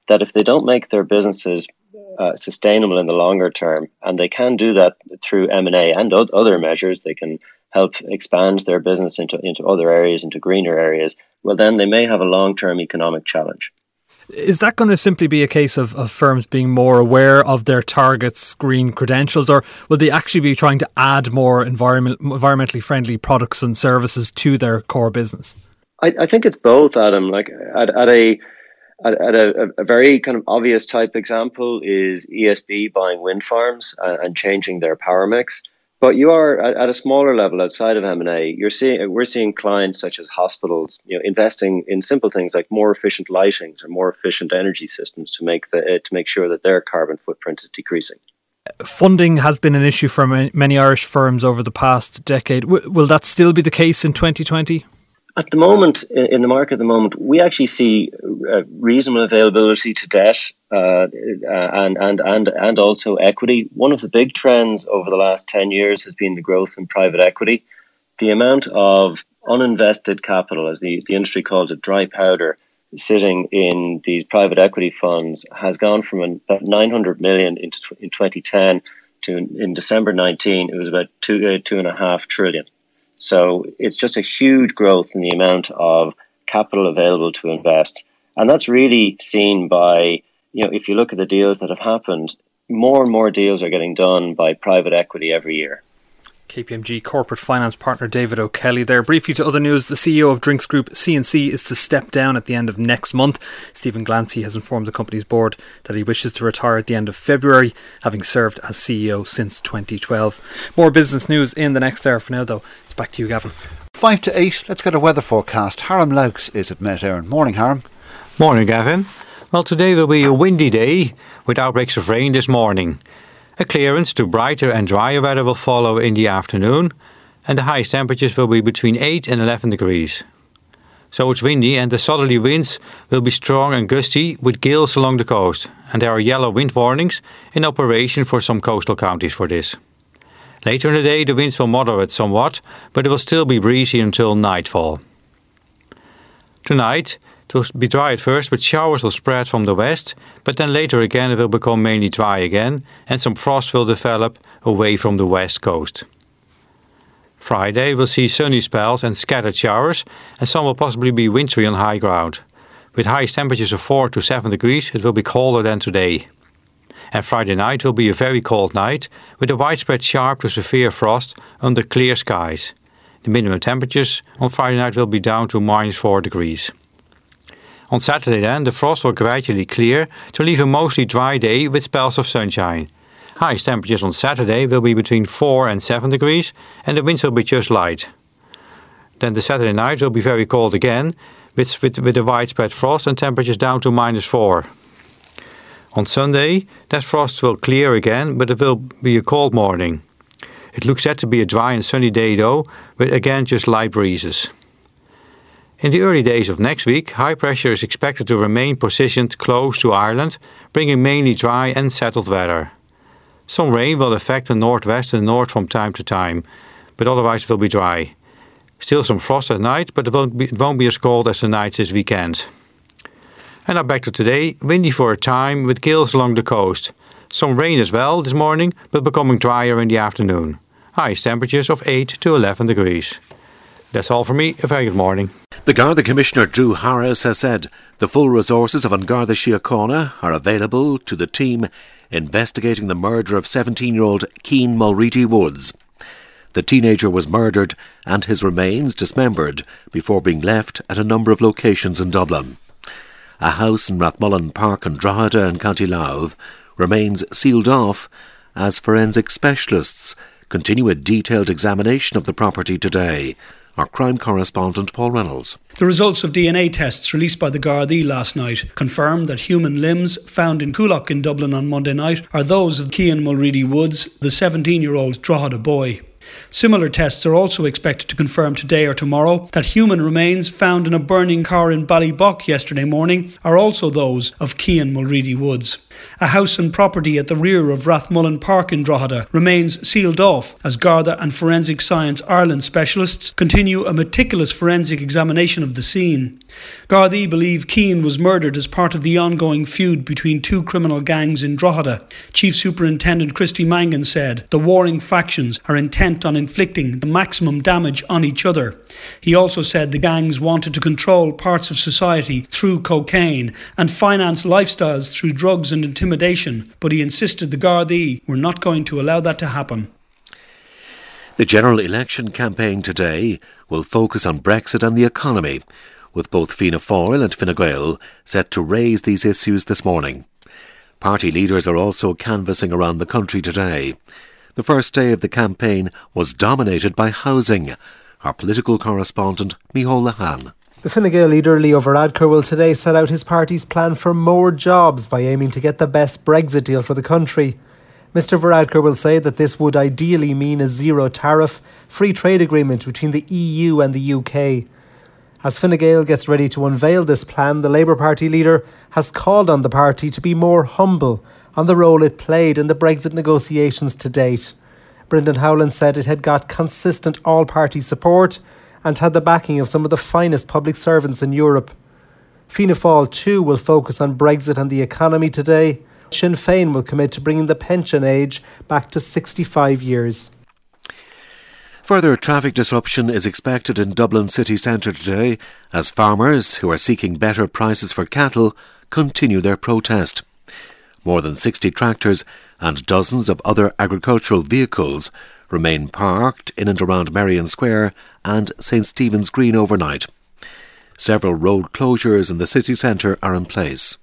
that if they don't make their businesses uh, sustainable in the longer term, and they can do that through M and A and o- other measures, they can help expand their business into, into other areas, into greener areas, well, then they may have a long-term economic challenge. Is that going to simply be a case of, of firms being more aware of their targets' green credentials, or will they actually be trying to add more environment, environmentally friendly products and services to their core business? I, I think it's both, Adam. Like at, at a at, at a, a very kind of obvious type example is E S B buying wind farms and, and changing their power mix. But you are at, at a smaller level outside of M and A. You're seeing we're seeing clients such as hospitals, you know, investing in simple things like more efficient lightings or more efficient energy systems to make the uh, to make sure that their carbon footprint is decreasing. Funding has been an issue for many Irish firms over the past decade. W- will that still be the case in twenty twenty? At the moment, in the market at the moment, we actually see uh, reasonable availability to debt uh, and, and, and, and also equity. One of the big trends over the last ten years has been the growth in private equity. The amount of uninvested capital, as the, the industry calls it, dry powder, sitting in these private equity funds has gone from about nine hundred million in, in twenty ten to in December nineteen, it was about two, uh, two and a half trillion. So it's just a huge growth in the amount of capital available to invest. And that's really seen by, you know, if you look at the deals that have happened, more and more deals are getting done by private equity every year. K P M G corporate finance partner David O'Kelly there. Briefly to other news, the C E O of Drinks Group C and C is to step down at the end of next month. Stephen Glancy has informed the company's board that he wishes to retire at the end of February, having served as C E O since twenty twelve. More business news in the next hour. For now though, it's back to you, Gavin. Five to eight, let's get a weather forecast. Harram Laux is at Met Éireann. Morning, Harram. Morning, Gavin. Well, today will be a windy day with outbreaks of rain this morning. A clearance to brighter and drier weather will follow in the afternoon, and the highest temperatures will be between eight and eleven degrees. So it's windy, and the southerly winds will be strong and gusty with gales along the coast, and there are yellow wind warnings in operation for some coastal counties for this. Later in the day the winds will moderate somewhat, but it will still be breezy until nightfall. Tonight it will be dry at first, but showers will spread from the west, but then later again it will become mainly dry again, and some frost will develop away from the west coast. Friday will see sunny spells and scattered showers, and some will possibly be wintry on high ground. With highest temperatures of four to seven degrees, it will be colder than today. And Friday night will be a very cold night, with a widespread sharp to severe frost under clear skies. The minimum temperatures on Friday night will be down to minus four degrees. On Saturday then, the frost will gradually clear to leave a mostly dry day with spells of sunshine. Highest temperatures on Saturday will be between four and seven degrees, and the winds will be just light. Then the Saturday night will be very cold again, with, with, with a widespread frost and temperatures down to minus four. On Sunday, that frost will clear again, but it will be a cold morning. It looks set to be a dry and sunny day though, with again just light breezes. In the early days of next week, high pressure is expected to remain positioned close to Ireland, bringing mainly dry and settled weather. Some rain will affect the northwest and north from time to time, but otherwise it will be dry. Still some frost at night, but it won't be, it won't be as cold as the nights this weekend. And now back to today, windy for a time with gales along the coast. Some rain as well this morning, but becoming drier in the afternoon. Highest temperatures of eight to eleven degrees. That's all from me. A very good morning. The Garda Commissioner Drew Harris has said the full resources of An Garda Síochána are available to the team investigating the murder of seventeen-year-old Cian Mulready Woods. The teenager was murdered and his remains dismembered before being left at a number of locations in Dublin. A house in Rathmullen Park in Drogheda in County Louth remains sealed off as forensic specialists continue a detailed examination of the property today. Our crime correspondent Paul Reynolds. The results of D N A tests released by the Gardaí last night confirm that human limbs found in Coolock in Dublin on Monday night are those of Cian Mulready Woods, the seventeen-year-old Drogheda boy. Similar tests are also expected to confirm today or tomorrow that human remains found in a burning car in Ballybock yesterday morning are also those of Cian Mulready Woods. A house and property at the rear of Rathmullen Park in Drogheda remains sealed off as Garda and Forensic Science Ireland specialists continue a meticulous forensic examination of the scene. Gardaí believe Cian was murdered as part of the ongoing feud between two criminal gangs in Drogheda. Chief Superintendent Christy Mangan said the warring factions are intent on inflicting the maximum damage on each other. He also said the gangs wanted to control parts of society through cocaine and finance lifestyles through drugs and intimidation, but he insisted the Gardaí were not going to allow that to happen. The general election campaign today will focus on Brexit and the economy, with both Fianna Fáil and Fine Gael set to raise these issues this morning. Party leaders are also canvassing around the country today. The first day of the campaign was dominated by housing. Our political correspondent, Micheál Lehane. The Fine Gael leader Leo Varadkar will today set out his party's plan for more jobs by aiming to get the best Brexit deal for the country. Mister Varadkar will say that this would ideally mean a zero tariff, free trade agreement between the E U and the U K. As Fine Gael gets ready to unveil this plan, the Labour Party leader has called on the party to be more humble on the role it played in the Brexit negotiations to date. Brendan Howland said it had got consistent all-party support and had the backing of some of the finest public servants in Europe. Fianna Fáil too will focus on Brexit and the economy today. Sinn Féin will commit to bringing the pension age back to sixty-five years. Further traffic disruption is expected in Dublin city centre today as farmers who are seeking better prices for cattle continue their protest. More than sixty tractors and dozens of other agricultural vehicles remain parked in and around Merrion Square and St Stephen's Green overnight. Several road closures in the city centre are in place.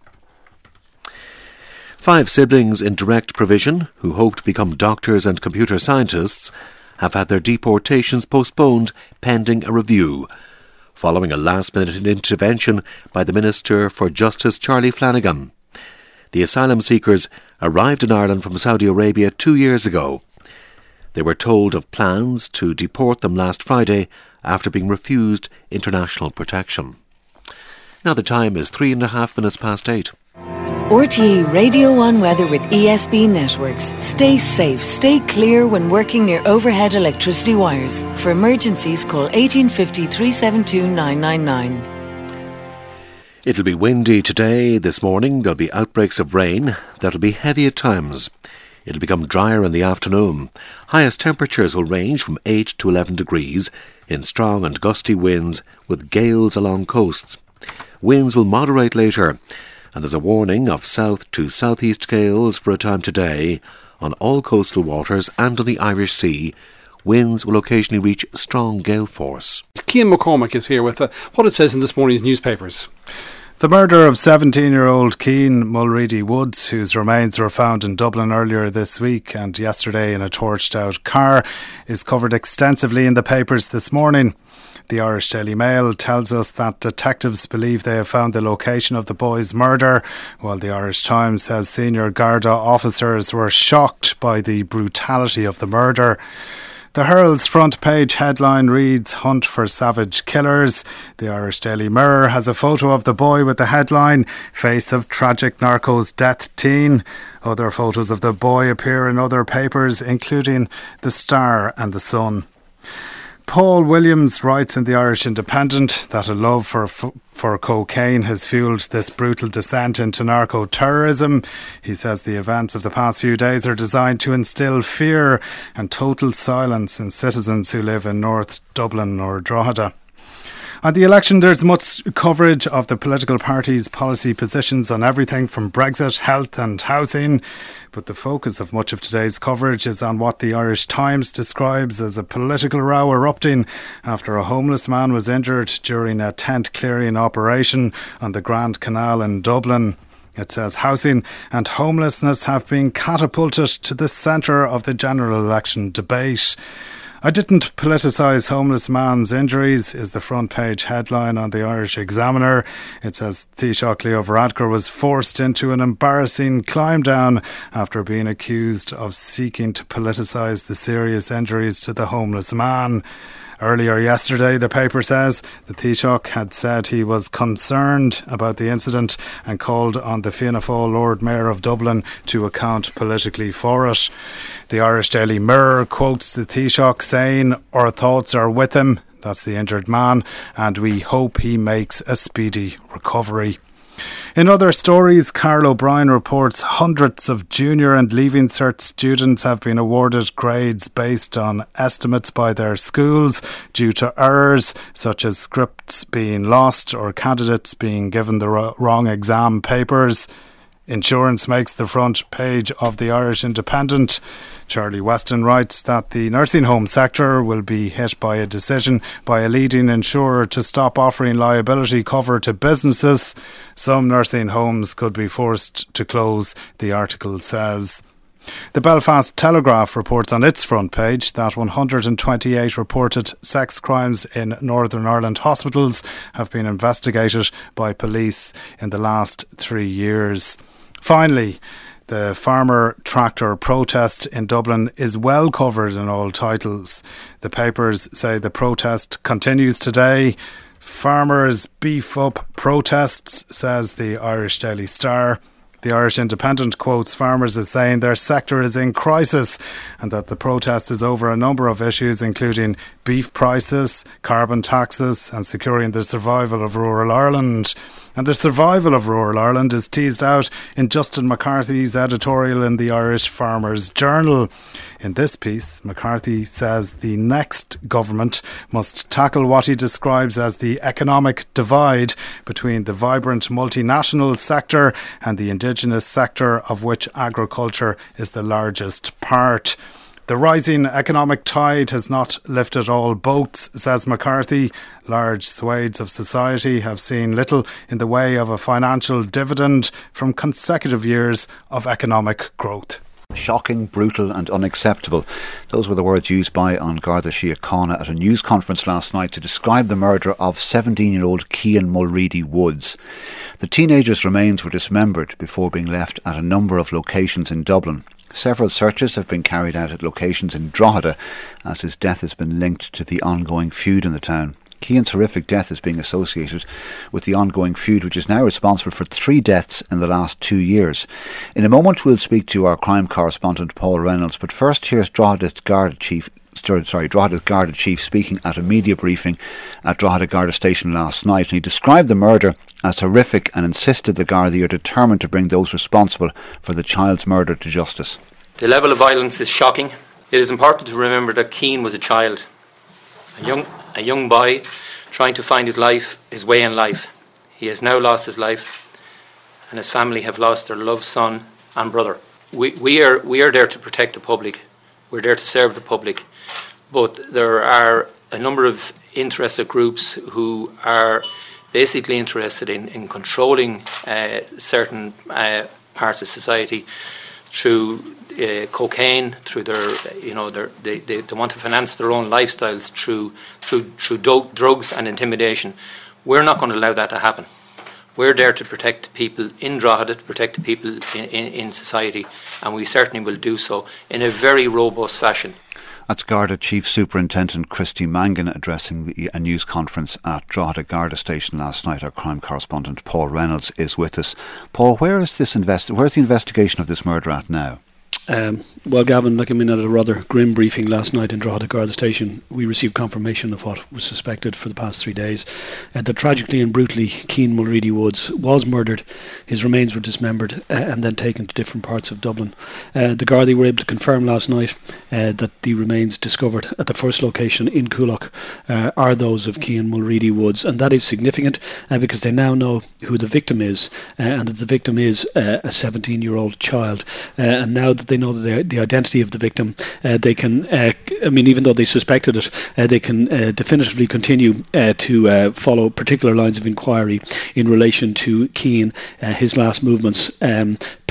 Five siblings in direct provision, who hope to become doctors and computer scientists, have had their deportations postponed pending a review, following a last-minute intervention by the Minister for Justice Charlie Flanagan. The asylum seekers arrived in Ireland from Saudi Arabia two years ago. They were told of plans to deport them last Friday after being refused international protection. Now the time is three and a half minutes past eight. R T E Radio one weather with E S B Networks. Stay safe, stay clear when working near overhead electricity wires. For emergencies, call eighteen fifty, three seven two, nine nine nine. It'll be windy today. This morning there'll be outbreaks of rain that'll be heavy at times. It'll become drier in the afternoon. Highest temperatures will range from eight to eleven degrees in strong and gusty winds with gales along coasts. Winds will moderate later, and there's a warning of south to southeast gales for a time today on all coastal waters and on the Irish Sea. Winds will occasionally reach strong gale force. Cian McCormack is here with uh, what it says in this morning's newspapers. The murder of seventeen-year-old Cian Mulready Woods, whose remains were found in Dublin earlier this week and yesterday in a torched-out car, is covered extensively in the papers this morning. The Irish Daily Mail tells us that detectives believe they have found the location of the boy's murder, while the Irish Times says senior Garda officers were shocked by the brutality of the murder. The Herald's front page headline reads, Hunt for Savage Killers. The Irish Daily Mirror has a photo of the boy with the headline, Face of Tragic Narco's Death Teen. Other photos of the boy appear in other papers, including The Star and The Sun. Paul Williams writes in the Irish Independent that a love for for cocaine has fuelled this brutal descent into narco-terrorism. He says the events of the past few days are designed to instill fear and total silence in citizens who live in North Dublin or Drogheda. On the election, there's much coverage of the political parties' policy positions on everything from Brexit, health and housing. But the focus of much of today's coverage is on what the Irish Times describes as a political row erupting after a homeless man was injured during a tent clearing operation on the Grand Canal in Dublin. It says housing and homelessness have been catapulted to the centre of the general election debate. I didn't politicise homeless man's injuries is the front page headline on the Irish Examiner. It says Taoiseach Leo Varadkar was forced into an embarrassing climb down after being accused of seeking to politicise the serious injuries to the homeless man. Earlier yesterday, the paper says the Taoiseach had said he was concerned about the incident and called on the Fianna Fáil Lord Mayor of Dublin to account politically for it. The Irish Daily Mirror quotes the Taoiseach saying, "Our thoughts are with him," that's the injured man, "and we hope he makes a speedy recovery." In other stories, Carl O'Brien reports hundreds of junior and Leaving Cert students have been awarded grades based on estimates by their schools due to errors such as scripts being lost or candidates being given the wrong exam papers. Insurance makes the front page of the Irish Independent. Charlie Weston writes that the nursing home sector will be hit by a decision by a leading insurer to stop offering liability cover to businesses. Some nursing homes could be forced to close, the article says. The Belfast Telegraph reports on its front page that one hundred twenty-eight reported sex crimes in Northern Ireland hospitals have been investigated by police in the last three years. Finally, the farmer tractor protest in Dublin is well covered in all titles. The papers say the protest continues today. Farmers beef up protests, says the Irish Daily Star. The Irish Independent quotes farmers as saying their sector is in crisis and that the protest is over a number of issues including beef prices, carbon taxes and securing the survival of rural Ireland. And the survival of rural Ireland is teased out in Justin McCarthy's editorial in the Irish Farmers Journal. In this piece, McCarthy says the next government must tackle what he describes as the economic divide between the vibrant multinational sector and the indigenous sector, of which agriculture is the largest part. The rising economic tide has not lifted all boats, says McCarthy. Large swathes of society have seen little in the way of a financial dividend from consecutive years of economic growth. Shocking, brutal and unacceptable. Those were the words used by An Garda Síochána at a news conference last night to describe the murder of seventeen-year-old Cian Mulready Woods. The teenager's remains were dismembered before being left at a number of locations in Dublin. Several searches have been carried out at locations in Drogheda as his death has been linked to the ongoing feud in the town. Cian's horrific death is being associated with the ongoing feud, which is now responsible for three deaths in the last two years. In a moment we'll speak to our crime correspondent Paul Reynolds, but first here's Drogheda's Garda Chief Sorry, Drogheda's Garda Chief speaking at a media briefing at Drogheda Garda Station last night, and he described the murder as horrific and insisted the Gardaí are determined to bring those responsible for the child's murder to justice. The level of violence is shocking. It is important to remember that Cian was a child, a young, a young boy trying to find his life, his way in life. He has now lost his life, and his family have lost their loved son and brother. We, we are we are there to protect the public. We're there to serve the public. But there are a number of interested groups who are basically interested in, in controlling uh, certain uh, parts of society through uh, cocaine, through their, you know, their, they, they, they want to finance their own lifestyles through through through do- drugs and intimidation. We're not going to allow that to happen. We're there to protect the people in Drogheda, to protect the people in, in, in society, and we certainly will do so in a very robust fashion. That's Garda Chief Superintendent Christy Mangan addressing the, a news conference at Drogheda Garda Station last night. Our crime correspondent Paul Reynolds is with us. Paul, where is this invest- where's the investigation of this murder at now? Um, well, Gavin, like I mean, at a rather grim briefing last night in Drogheda Garda Station, we received confirmation of what was suspected for the past three days. Uh, that tragically and brutally, Cian Mulready Woods was murdered. His remains were dismembered uh, and then taken to different parts of Dublin. Uh, the Gardaí were able to confirm last night uh, that the remains discovered at the first location in Coolock uh, are those of Cian Mulready Woods, and that is significant uh, because they now know who the victim is, uh, and that the victim is uh, a seventeen-year-old child. Uh, and now that they know the, the identity of the victim, uh, they can, uh, I mean, even though they suspected it, uh, they can uh, definitively continue uh, to uh, follow particular lines of inquiry in relation to Cian, uh, his last movements, um,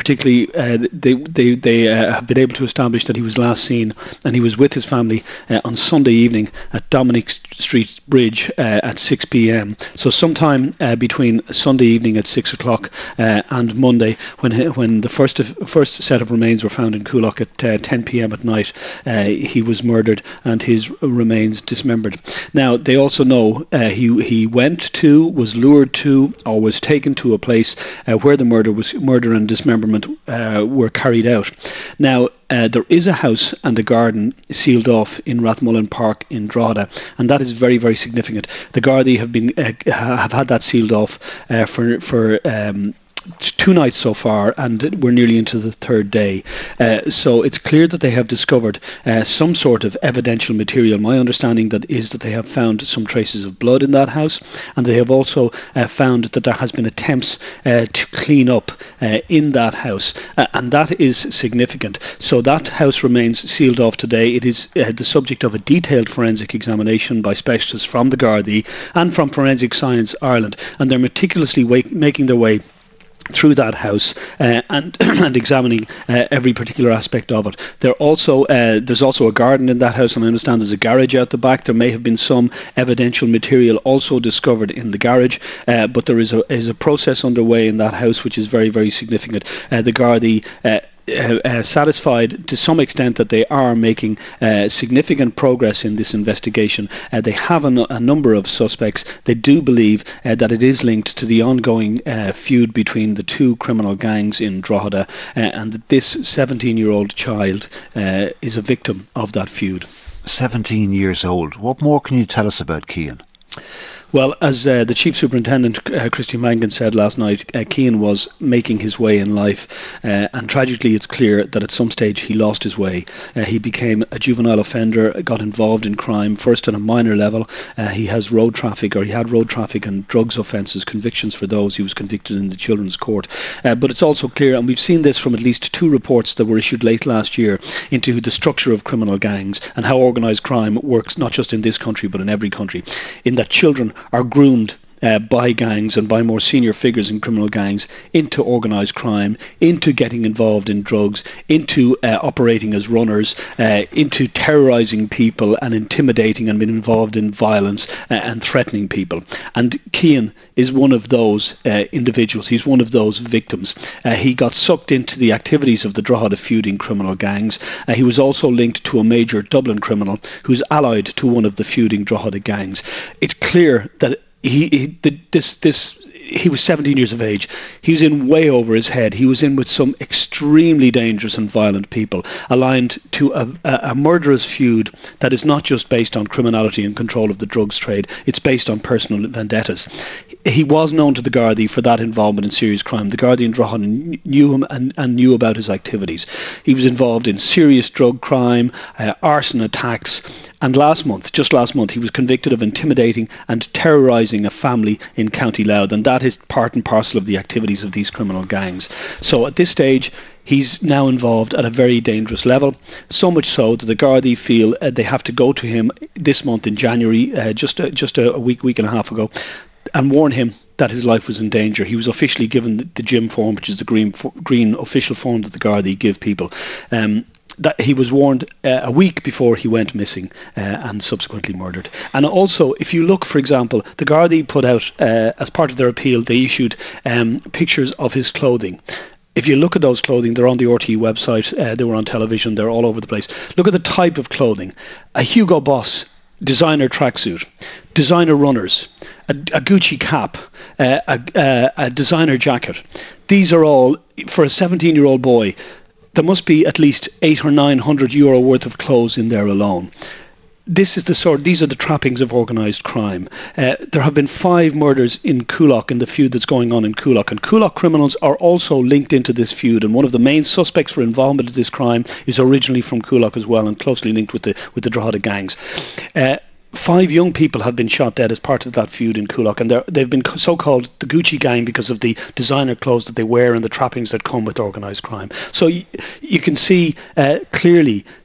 particularly, uh, they they they uh, have been able to establish that he was last seen, and he was with his family uh, on Sunday evening at Dominic Street Bridge uh, at six p.m. So sometime uh, between Sunday evening at six o'clock uh, and Monday, when when the first of, first set of remains were found in Coolock at uh, ten p.m. at night, uh, he was murdered and his remains dismembered. Now they also know uh, he he went to, was lured to, or was taken to a place uh, where the murder was murder and dismemberment uh, were carried out. Now. Uh, there is a house and a garden sealed off in Rathmullen Park in Drogheda, and that is very, very significant. The Gardaí have been uh, have had that sealed off uh, for for. Um, two nights so far, and we're nearly into the third day. Uh, so it's clear that they have discovered uh, some sort of evidential material. My understanding that is that they have found some traces of blood in that house, and they have also uh, found that there has been attempts uh, to clean up uh, in that house, uh, and that is significant. So that house remains sealed off today. It is uh, the subject of a detailed forensic examination by specialists from the Gardaí and from Forensic Science Ireland, and they're meticulously wa- making their way through that house uh, and and examining uh, every particular aspect of it. There also uh, there's also a garden in that house, and I understand there's a garage out the back. There may have been some evidential material also discovered in the garage, uh, but there is a is a process underway in that house which is very, very significant. Uh, the Gardaí uh, Uh, uh, satisfied to some extent that they are making uh, significant progress in this investigation. Uh, they have a, n- a number of suspects. They do believe uh, that it is linked to the ongoing uh, feud between the two criminal gangs in Drogheda, uh, and that this seventeen-year-old child uh, is a victim of that feud. seventeen years old. What more can you tell us about Cian? Well, as uh, the Chief Superintendent, uh, Christy Mangan, said last night, uh, Cian was making his way in life, uh, and tragically it's clear that at some stage he lost his way. Uh, he became a juvenile offender, got involved in crime, first on a minor level. Uh, he has road traffic, or he had road traffic and drugs offences, convictions for those. He was convicted in the Children's Court. Uh, but it's also clear, and we've seen this from at least two reports that were issued late last year, into the structure of criminal gangs and how organised crime works, not just in this country but in every country, in that children are groomed Uh, by gangs and by more senior figures in criminal gangs into organised crime, into getting involved in drugs, into uh, operating as runners, uh, into terrorising people and intimidating and being involved in violence uh, and threatening people. And Cian is one of those uh, individuals. He's one of those victims. Uh, he got sucked into the activities of the Drogheda feuding criminal gangs. Uh, he was also linked to a major Dublin criminal who's allied to one of the feuding Drogheda gangs. It's clear that He, he the, this this he was seventeen years of age. He was in way over his head. He was in with some extremely dangerous and violent people, aligned to a, a, a murderous feud that is not just based on criminality and control of the drugs trade. It's based on personal vendettas. He was known to the Gardaí for that involvement in serious crime. The Gardaí in Drogheda knew him and, and knew about his activities. He was involved in serious drug crime, uh, arson attacks, and last month, just last month, he was convicted of intimidating and terrorising a family in County Louth, and that is part and parcel of the activities of these criminal gangs. So at this stage, he's now involved at a very dangerous level, so much so that the Gardaí feel uh, they have to go to him this month in January, uh, just a, just a week, week and a half ago, and warn him that his life was in danger. He was officially given the, the G I M form, which is the green green official form that the Gardaí give people. Um, that he was warned uh, a week before he went missing uh, and subsequently murdered. And also, if you look, for example, the Gardaí put out, uh, as part of their appeal, they issued um, pictures of his clothing. If you look at those clothing, they're on the R T E website, uh, they were on television, they're all over the place. Look at the type of clothing. A Hugo Boss designer tracksuit, designer runners, a, a Gucci cap, uh, a, a, a designer jacket. These are all, for a seventeen-year-old boy, there must be at least eight or nine hundred euro worth of clothes in there alone. This is the sort. These are the trappings of organised crime. Uh, there have been five murders in Coolock in the feud that's going on in Coolock, and Coolock criminals are also linked into this feud. And one of the main suspects for involvement in this crime is originally from Coolock as well, and closely linked with the with the Drogheda gangs. Uh, Five young people have been shot dead as part of that feud in Coolock, and they've been so-called the Gucci gang because of the designer clothes that they wear and the trappings that come with organised crime. So y- you can see uh, clearly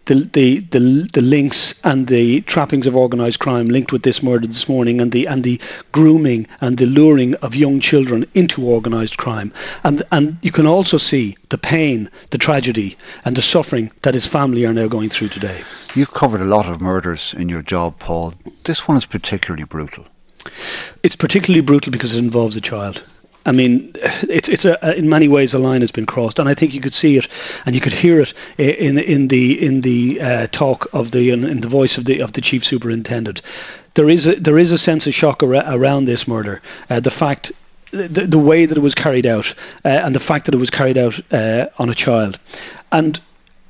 the, the, the, the links and the trappings of organised crime linked with this murder this morning, and the and the grooming and the luring of young children into organised crime. And and you can also see the pain, the tragedy and the suffering that his family are now going through today. You've covered a lot of murders in your job, Paul. This one is particularly brutal. It's particularly brutal because it involves a child. I mean, it's it's a, in many ways a line has been crossed, and I think you could see it and you could hear it in in the in the uh, talk of the in, in the voice of the of the chief superintendent. There is a, there is a sense of shock ar- around this murder. Uh, the fact. The, the way that it was carried out, uh, and the fact that it was carried out uh, on a child, and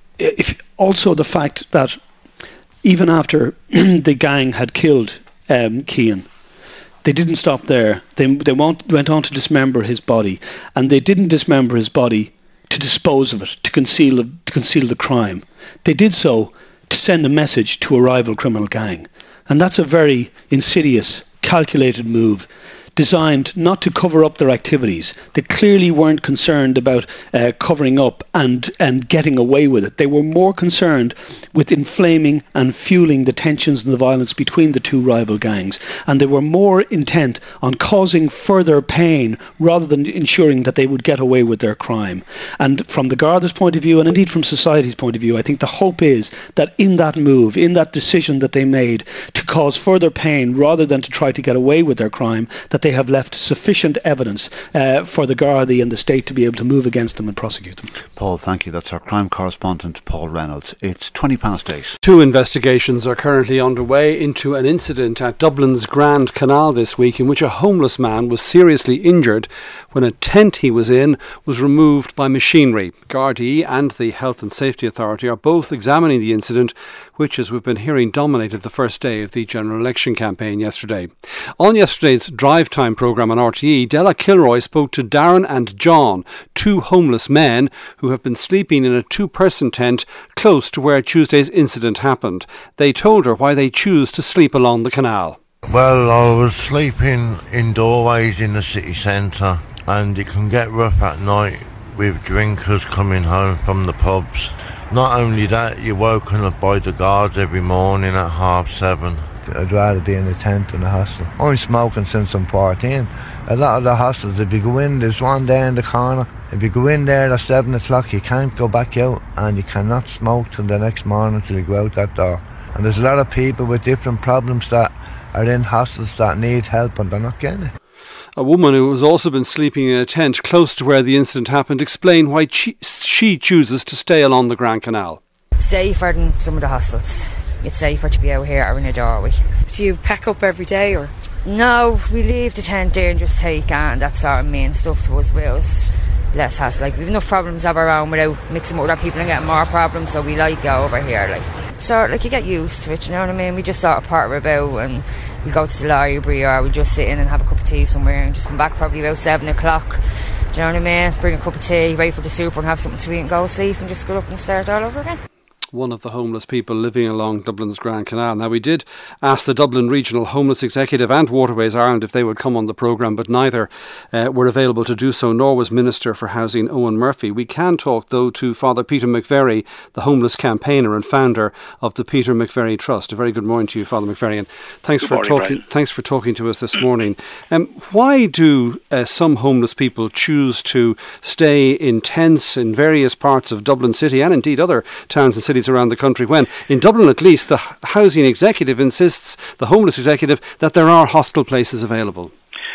if also the fact that even after the gang had killed um, Cian, they didn't stop there. They they want, went on to dismember his body, and they didn't dismember his body to dispose of it, to conceal to conceal the crime. They did so to send a message to a rival criminal gang, and that's a very insidious, calculated move, designed not to cover up their activities. They clearly weren't concerned about uh, covering up and, and getting away with it. They were more concerned with inflaming and fueling the tensions and the violence between the two rival gangs. And they were more intent on causing further pain rather than ensuring that they would get away with their crime. And from the Garda's point of view, and indeed from society's point of view, I think the hope is that in that move, in that decision that they made to cause further pain rather than to try to get away with their crime, that they have left sufficient evidence uh, for the Gardaí and the state to be able to move against them and prosecute them. Paul, thank you. That's our crime correspondent, Paul Reynolds. It's twenty past eight. Two investigations are currently underway into an incident at Dublin's Grand Canal this week in which a homeless man was seriously injured when a tent he was in was removed by machinery. Gardaí and the Health and Safety Authority are both examining the incident, which, as we've been hearing, dominated the first day of the general election campaign yesterday. On yesterday's Drive Time programme on R T E, Della Kilroy spoke to Darren and John, two homeless men who have been sleeping in a two-person tent close to where Tuesday's incident happened. They told her why they choose to sleep along the canal. Well, I was sleeping in doorways in the city centre, and it can get rough at night with drinkers coming home from the pubs. Not only that, you're woken up by the guards every morning at half seven. I'd rather be in a tent than a hostel. I'm smoking since I'm fourteen. A lot of the hostels, if you go in, there's one there in the corner. If you go in there at seven o'clock, you can't go back out, and you cannot smoke till the next morning till you go out that door. And there's a lot of people with different problems that are in hostels that need help, and they're not getting it. A woman who has also been sleeping in a tent close to where the incident happened explained why she, she chooses to stay along the Grand Canal. Safer than some of the hostels. It's safer to be out here or in a doorway. Do you pack up every day, or? No, we leave the tent there and just take on that sort of main stuff to us. It's less hassle. Like, we've enough problems of our own without mixing with other people and getting more problems, so we like go over here. Like, so like you get used to it, you know what I mean? We just sort of part about and we go to the library, or we just sit in and have a cup of tea somewhere and just come back probably about seven o'clock. Do you know what I mean? Bring a cup of tea, wait for the super and have something to eat and go to sleep and just go up and start all over again. One of the homeless people living along Dublin's Grand Canal. Now, we did ask the Dublin Regional Homeless Executive and Waterways Ireland if they would come on the programme, but neither uh, were available to do so, nor was Minister for Housing Owen Murphy. We can talk, though, to Father Peter McVerry, the homeless campaigner and founder of the Peter McVerry Trust. A very good morning to you, Father McVerry, and thanks good for morning, talking. Brian. Thanks for talking to us this morning. Um, why do uh, some homeless people choose to stay in tents in various parts of Dublin City and indeed other towns and cities around the country, when in Dublin at least the housing executive insists, the homeless executive, that there are hostel places available?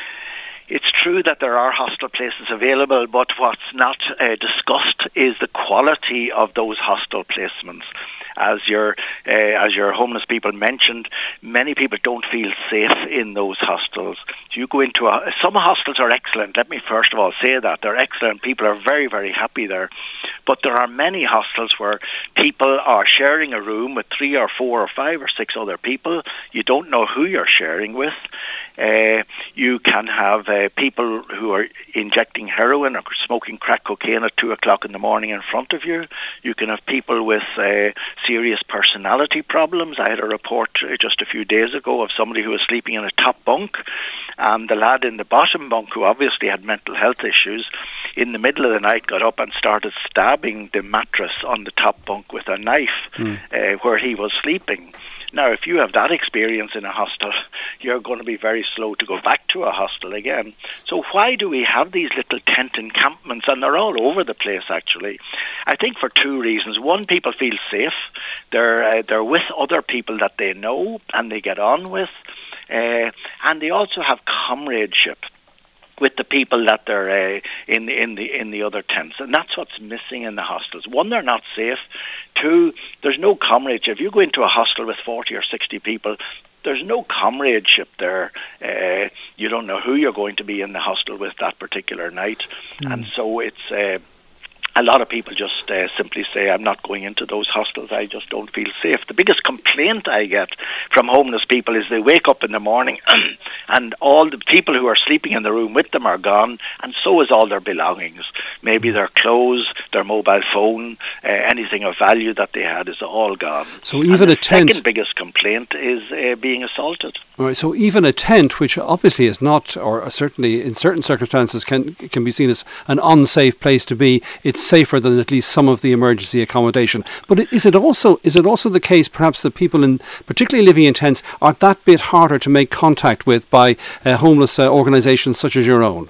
It's true that there are hostel places available, but what's not uh, discussed is the quality of those hostel placements. As your uh, as your homeless people mentioned, many people don't feel safe in those hostels. You go into a, some hostels are excellent. Let me first of all say that they're excellent. People are very, very happy there. But there are many hostels where people are sharing a room with three or four or five or six other people. You don't know who you're sharing with. Uh, you can have uh, people who are injecting heroin or smoking crack cocaine at two o'clock in the morning in front of you. You can have people with uh, serious personality problems. I had a report uh, just a few days ago of somebody who was sleeping in a top bunk, and the lad in the bottom bunk, who obviously had mental health issues, in the middle of the night got up and started stabbing the mattress on the top bunk with a knife mm. uh, where he was sleeping. Now, if you have that experience in a hostel, you're going to be very slow to go back to a hostel again. So why do we have these little tent encampments? And they're all over the place, actually. I think for two reasons. One, people feel safe. They're, uh, they're with other people that they know and they get on with. Uh, and they also have comradeship with the people that they're uh, in the in the in the other tents, and that's what's missing in the hostels. One, they're not safe. Two, there's no comradeship. If you go into a hostel with forty or sixty people, there's no comradeship there. Uh, you don't know who you're going to be in the hostel with that particular night, mm. and so it's. Uh, A lot of people just uh, simply say, I'm not going into those hostels, I just don't feel safe. The biggest complaint I get from homeless people is they wake up in the morning and all the people who are sleeping in the room with them are gone, and so is all their belongings. Maybe their clothes, their mobile phone, uh, anything of value that they had is all gone. So even and a the tent... second biggest complaint is uh, being assaulted. All right, so even a tent, which obviously is not, or certainly in certain circumstances can can be seen as an unsafe place to be, it's safer than at least some of the emergency accommodation. But is it also is it also the case perhaps that people in particularly living in tents are that bit harder to make contact with by uh, homeless uh, organisations such as your own?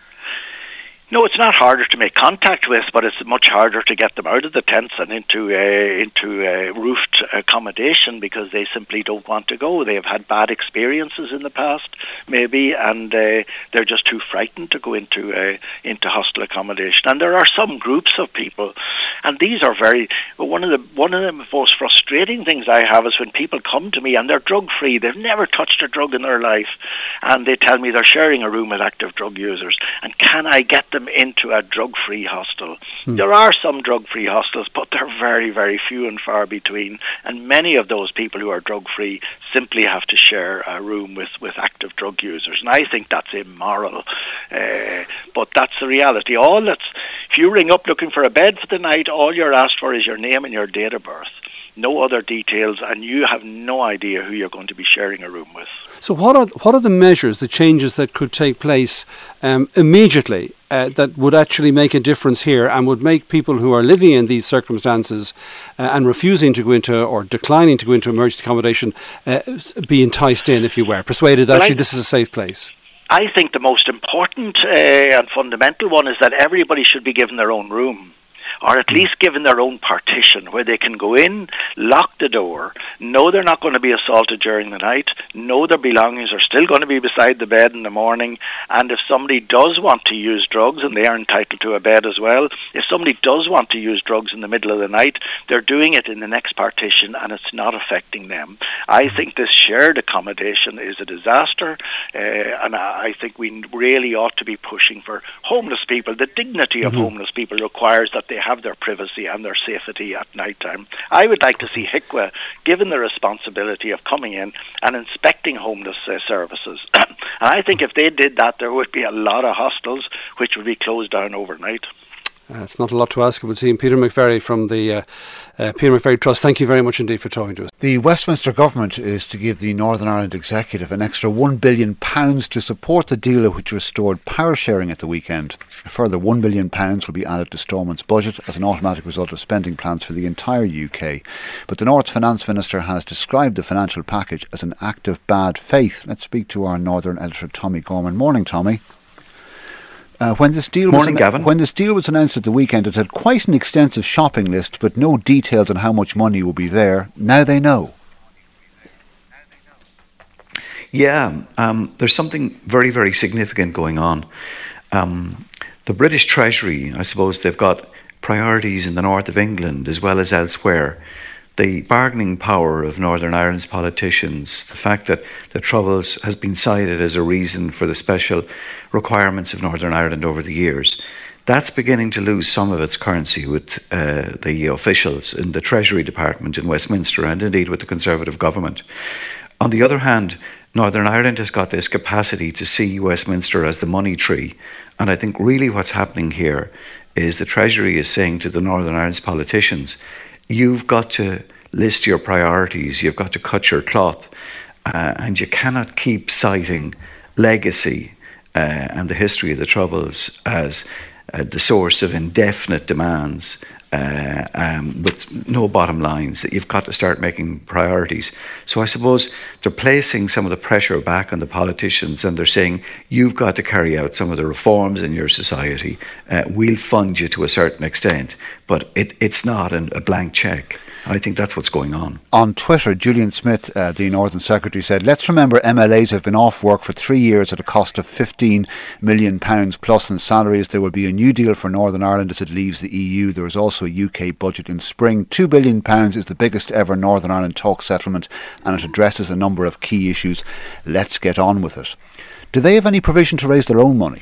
No, it's not harder to make contact with, but it's much harder to get them out of the tents and into uh, into uh, roofed accommodation because they simply don't want to go. They have had bad experiences in the past, maybe, and uh, they're just too frightened to go into uh, into hostel accommodation. And there are some groups of people, and these are very. One of the one of the most frustrating things I have is when people come to me and they're drug free. They've never touched a drug in their life, and they tell me they're sharing a room with active drug users. And can I get them into a drug-free hostel? Hmm. There are some drug-free hostels, but they're very, very few and far between. And many of those people who are drug-free simply have to share a room with, with active drug users. And I think that's immoral. Uh, but that's the reality. All that's, if you ring up looking for a bed for the night, all you're asked for is your name and your date of birth. No other details, and you have no idea who you're going to be sharing a room with. So what are what are the measures, the changes that could take place um, immediately uh, that would actually make a difference here and would make people who are living in these circumstances uh, and refusing to go into or declining to go into emergency accommodation uh, be enticed in, if you were, persuaded that well, actually I, this is a safe place? I think the most important uh, and fundamental one is that everybody should be given their own room, or at least given their own partition where they can go in, lock the door, know they're not going to be assaulted during the night, know their belongings are still going to be beside the bed in the morning, and if somebody does want to use drugs, and they are entitled to a bed as well, if somebody does want to use drugs in the middle of the night, they're doing it in the next partition and it's not affecting them. I think this shared accommodation is a disaster, uh, and I think we really ought to be pushing for homeless people. The dignity of mm-hmm. homeless people requires that they have their privacy and their safety at night time. I would like to see H I C W A given the responsibility of coming in and inspecting homeless uh, services. And I think if they did that, there would be a lot of hostels which would be closed down overnight. Uh, it's not a lot to ask, it would seem. Peter McVerry from the uh, uh, Peter McVerry Trust, thank you very much indeed for talking to us. The Westminster Government is to give the Northern Ireland Executive an extra one billion pounds to support the deal which restored power sharing at the weekend. A further one billion pounds will be added to Stormont's budget as an automatic result of spending plans for the entire U K. But the North's Finance Minister has described the financial package as an act of bad faith. Let's speak to our Northern editor, Tommy Gorman. Morning, Tommy. Uh, when this deal Morning, was an- Gavin. When this deal was announced at the weekend, it had quite an extensive shopping list, but no details on how much money will be there. Now they know. Yeah, um, there's something very, very significant going on. Um, the British Treasury, I suppose, they've got priorities in the north of England as well as elsewhere. The bargaining power of Northern Ireland's politicians, the fact that the Troubles has been cited as a reason for the special requirements of Northern Ireland over the years, that's beginning to lose some of its currency with uh, the officials in the Treasury Department in Westminster and indeed with the Conservative government. On the other hand, Northern Ireland has got this capacity to see Westminster as the money tree, and I think really what's happening here is the Treasury is saying to the Northern Ireland's politicians, you've got to list your priorities, you've got to cut your cloth, uh, and you cannot keep citing legacy uh, and the history of the Troubles as uh, the source of indefinite demands uh, um, with no bottom lines, that you've got to start making priorities. So I suppose they're placing some of the pressure back on the politicians, and they're saying, you've got to carry out some of the reforms in your society. Uh, we'll fund you to a certain extent, but it, it's not an, a blank cheque. I think that's what's going on. On Twitter, Julian Smith, uh, the Northern Secretary, said, let's remember M L As have been off work for three years at a cost of fifteen million pounds plus in salaries. There will be a new deal for Northern Ireland as it leaves the E U. There is also a U K budget in spring. two billion pounds is the biggest ever Northern Ireland talk settlement, and it addresses a number of key issues. Let's get on with it. Do they have any provision to raise their own money?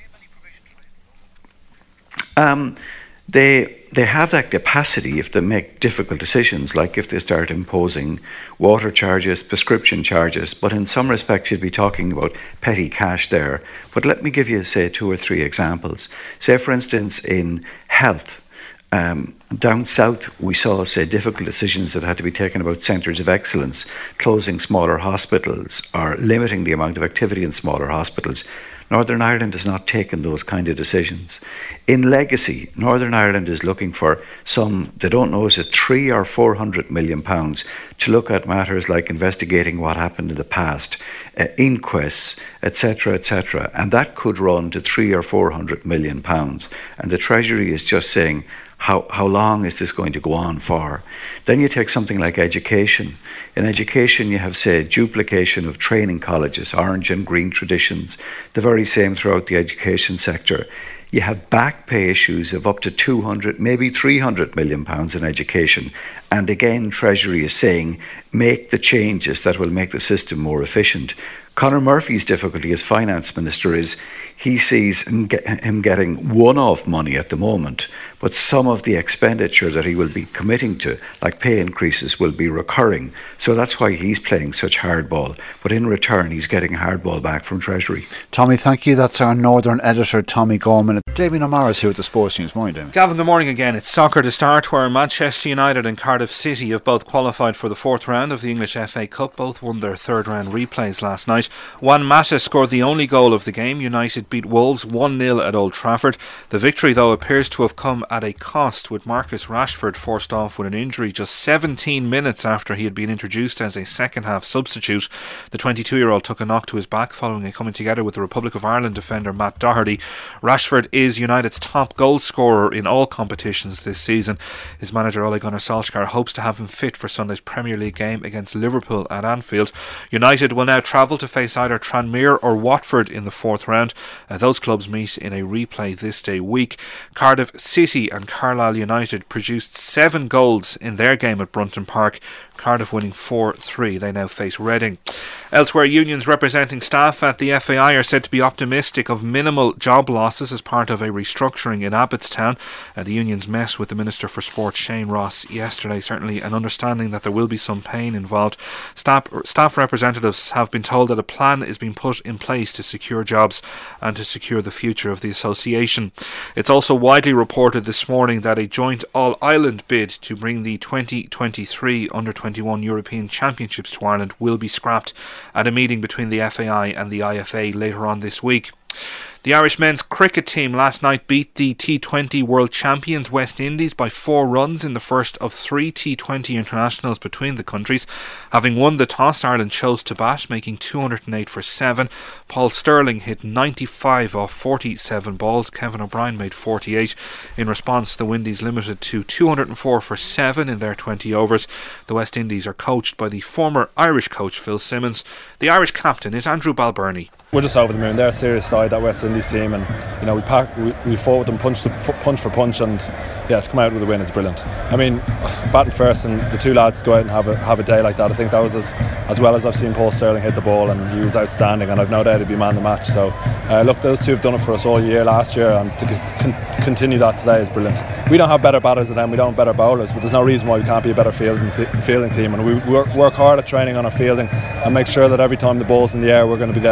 Um, they... They have that capacity if they make difficult decisions, like if they start imposing water charges, prescription charges, but in some respects you'd be talking about petty cash there. But let me give you, say, two or three examples. Say, for instance, in health, um, down south we saw, say, difficult decisions that had to be taken about centres of excellence, closing smaller hospitals or limiting the amount of activity in smaller hospitals. Northern Ireland has not taken those kind of decisions. In legacy, Northern Ireland is looking for some, they don't know, is it three or four hundred million pounds to look at matters like investigating what happened in the past, uh, inquests, et cetera, et cetera. And that could run to three or four hundred million pounds. And the Treasury is just saying, How, how long is this going to go on for? Then you take something like education. In education, you have, say, duplication of training colleges, orange and green traditions, the very same throughout the education sector. You have back pay issues of up to two hundred, maybe three hundred million pounds in education. And again, Treasury is saying, make the changes that will make the system more efficient. Conor Murphy's difficulty as finance minister is he sees him, get, him getting one-off money at the moment, but some of the expenditure that he will be committing to, like pay increases, will be recurring. So that's why he's playing such hardball. But in return, he's getting hardball back from Treasury. Tommy, thank you. That's our Northern editor, Tommy Gorman. Damien O'Mara's here at the Sports News. Morning, Damien. Gavin, good morning again. It's soccer to start, where Manchester United and Cardiff City have both qualified for the fourth round of the English F A Cup. Both won their third round replays last night. Juan Mata scored the only goal of the game. United beat Wolves one nil at Old Trafford. The victory, though, appears to have come at a cost, with Marcus Rashford forced off with an injury just seventeen minutes after he had been introduced as a second-half substitute. The twenty-two-year-old took a knock to his back following a coming together with the Republic of Ireland defender Matt Doherty. Rashford is United's top goal scorer in all competitions this season. His manager Ole Gunnar Solskjaer hopes to have him fit for Sunday's Premier League game against Liverpool at Anfield. United will now travel to face either Tranmere or Watford in the fourth round. Uh, those clubs meet in a replay this day week. Cardiff City and Carlisle United produced seven goals in their game at Brunton Park. Cardiff winning four three. They now face Reading. Elsewhere, unions representing staff at the F A I are said to be optimistic of minimal job losses as part of a restructuring in Abbottstown. Uh, the unions met with the Minister for Sport, Shane Ross, yesterday, certainly an understanding that there will be some pain involved. Staff, staff representatives have been told that a plan is being put in place to secure jobs and to secure the future of the association. It's also widely reported this morning that a joint all-Ireland bid to bring the twenty twenty-three under twenty-one European Championships to Ireland will be scrapped at a meeting between the F A I and the I F A later on this week. The Irish men's cricket team last night beat the T twenty world champions West Indies by four runs in the first of three T twenty internationals between the countries. Having won the toss, Ireland chose to bat, making two hundred eight for seven. Paul Sterling hit ninety-five off forty-seven balls. Kevin O'Brien made forty-eight. In response, the Windies limited to two hundred four for seven in their twenty overs. The West Indies are coached by the former Irish coach Phil Simmons. The Irish captain is Andrew Balbirnie. We're just over the moon. They're a serious side, that West Indies team, and you know we pack, we, we fought with them punch, to, punch for punch, and yeah, to come out with a win, it's brilliant. I mean, batting first and the two lads go out and have a have a day like that. I think that was as as well as I've seen Paul Sterling hit the ball, and he was outstanding. And I've no doubt he'd be man of the match. So uh, look, those two have done it for us all year last year, and to con- continue that today is brilliant. We don't have better batters than them. We don't have better bowlers, but there's no reason why we can't be a better fielding t- fielding team. And we work, work hard at training on our fielding and make sure that every time the ball's in the air, we're going to be there to catch it.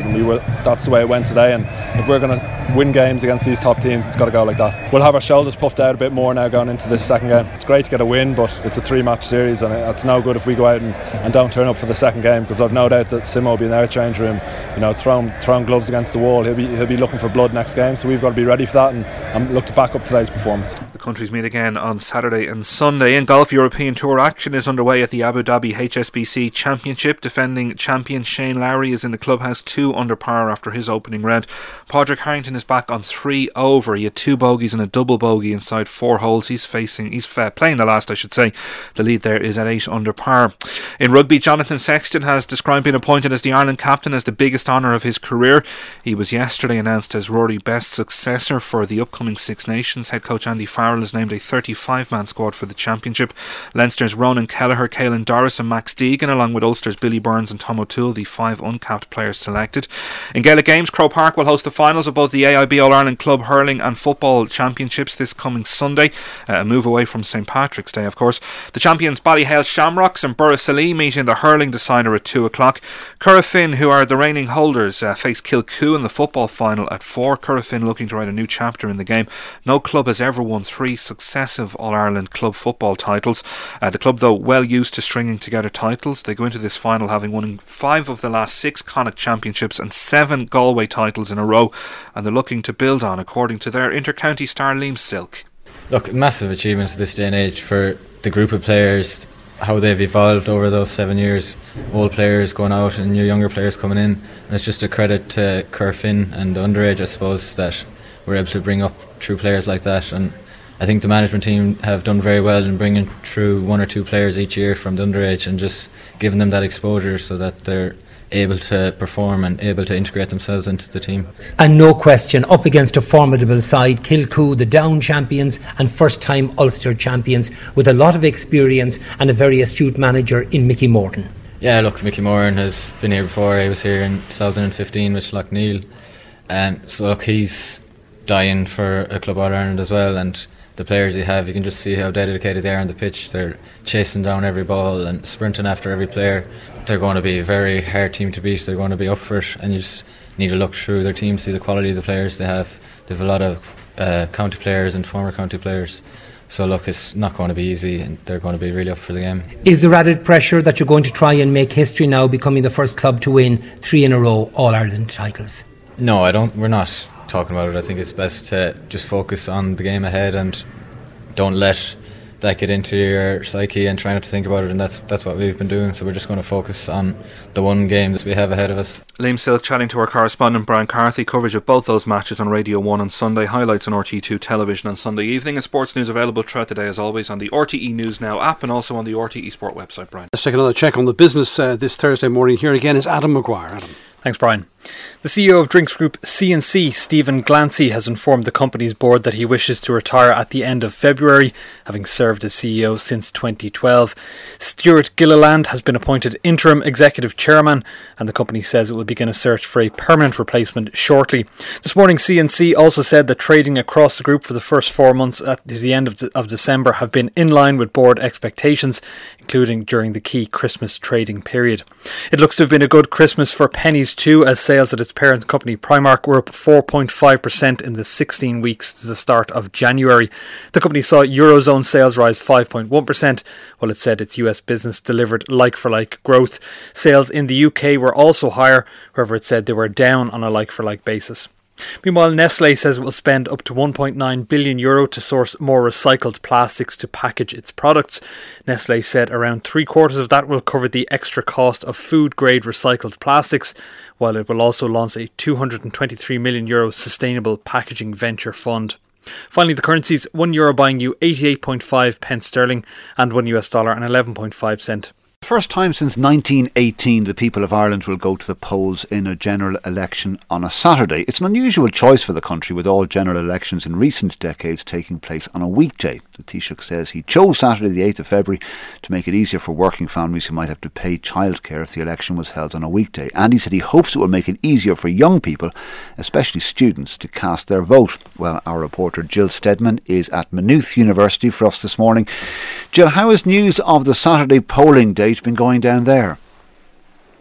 expected, and we were. That's the way it went today. And if we're going to win games against these top teams, it's got to go like that. We'll have our shoulders puffed out a bit more now going into this second game. It's great to get a win, but it's a three-match series, and it's no good if we go out and, and don't turn up for the second game, because I've no doubt that Simo will be in our change room, you know, throwing, throwing gloves against the wall. He'll be he'll be looking for blood next game, so we've got to be ready for that and, and look to back up today's performance. The countries meet again on Saturday and Sunday. In golf, European Tour action is underway at the Abu Dhabi H S B C Championship. Defending champion Shane Lowry is in the clubhouse, two under par after his opening round. Padraig Harrington is back on three over. He had two bogeys and a double bogey inside four holes. He's facing, he's uh, playing the last, I should say. The lead there is at eight under par. In rugby, Jonathan Sexton has described being appointed as the Ireland captain as the biggest honour of his career. He was yesterday announced as Rory Best's successor for the upcoming Six Nations. Head coach Andy Farrell has named a thirty-five man squad for the championship. Leinster's Ronan Kelleher, Caelan Doris and Max Deegan, along with Ulster's Billy Burns and Tom O'Toole, the five uncapped players selected. In Gaelic Games, Croke Park will host the finals of both the A I B All-Ireland Club Hurling and Football Championships this coming Sunday, uh, a move away from St Patrick's Day, of course. The champions Ballyhale Shamrocks and Burrasalee meet in the hurling decider at two o'clock. Currafin, who are the reigning holders, uh, face Kilcoo in the football final at four. Currafin looking to write a new chapter in the game. No club has ever won three successive All-Ireland club football titles. Uh, the club, though, well used to stringing together titles. They go into this final having won five of the last six Connacht Championships and seven Galway titles in a row, and they're looking to build on, according to their inter-county star Liam Silk. Look, massive achievement at this day and age for the group of players, how they've evolved over those seven years. Old players going out and new younger players coming in, and it's just a credit to Curfin and the underage, I suppose, that we're able to bring up true players like that. And I think the management team have done very well in bringing through one or two players each year from the underage and just giving them that exposure so that they're able to perform and able to integrate themselves into the team. And no question, up against a formidable side, Kilcoo, the Down champions and first time Ulster champions, with a lot of experience and a very astute manager in Mickey Morton. Yeah, look, Mickey Morton has been here before. He was here in two thousand fifteen with Loughneel, um, so look, he's dying for a Club All-Ireland as well, and the players you have, you can just see how dedicated they are on the pitch. They're chasing down every ball and sprinting after every player. They're going to be a very hard team to beat. They're going to be up for it, and you just need to look through their team, see the quality of the players they have. They have a lot of uh, county players and former county players. So look, it's not going to be easy, and they're going to be really up for the game. Is there added pressure that you're going to try and make history now, becoming the first club to win three in a row All-Ireland titles? No, I don't. We're not talking about it. I think it's best to just focus on the game ahead and don't let that get into your psyche and try not to think about it, and that's that's what we've been doing. So we're just going to focus on the one game that we have ahead of us. Liam Silk chatting to our correspondent Brian Carthy. Coverage of both those matches on Radio one on Sunday, highlights on R T E two television on Sunday evening, and sports news available throughout the day as always on the R T E News Now app and also on the R T E Sport website. Brian, let's take another check on the business uh, this Thursday morning. Here again is Adam Maguire. Adam. Thanks, Brian. The C E O of drinks group C and C, Stephen Glancy, has informed the company's board that he wishes to retire at the end of February, having served as C E O since twenty twelve. Stuart Gilliland has been appointed interim executive chairman, and the company says it will begin a search for a permanent replacement shortly. This morning, C and C also said that trading across the group for the first four months at the end of, de- of December have been in line with board expectations, including during the key Christmas trading period. It looks to have been a good Christmas for Penneys too, as sales at its parent company Primark were up four point five percent in the sixteen weeks to the start of January. The company saw Eurozone sales rise five point one percent, while it said its U S business delivered like-for-like growth. Sales in the U K were also higher, however it said they were down on a like-for-like basis. Meanwhile, Nestlé says it will spend up to one point nine billion euro to source more recycled plastics to package its products. Nestlé said around three quarters of that will cover the extra cost of food-grade recycled plastics, while it will also launch a two hundred twenty-three million euro sustainable packaging venture fund. Finally, the currencies: one euro buying you eighty-eight point five pence sterling and one U S dollar and eleven point five cent. First time since nineteen eighteen the people of Ireland will go to the polls in a general election on a Saturday. It's an unusual choice for the country, with all general elections in recent decades taking place on a weekday. The Taoiseach says he chose Saturday the eighth of February to make it easier for working families who might have to pay childcare if the election was held on a weekday. And he said he hopes it will make it easier for young people, especially students, to cast their vote. Well, our reporter Jill Stedman is at Maynooth University for us this morning. Jill, how has news of the Saturday polling date been going down there?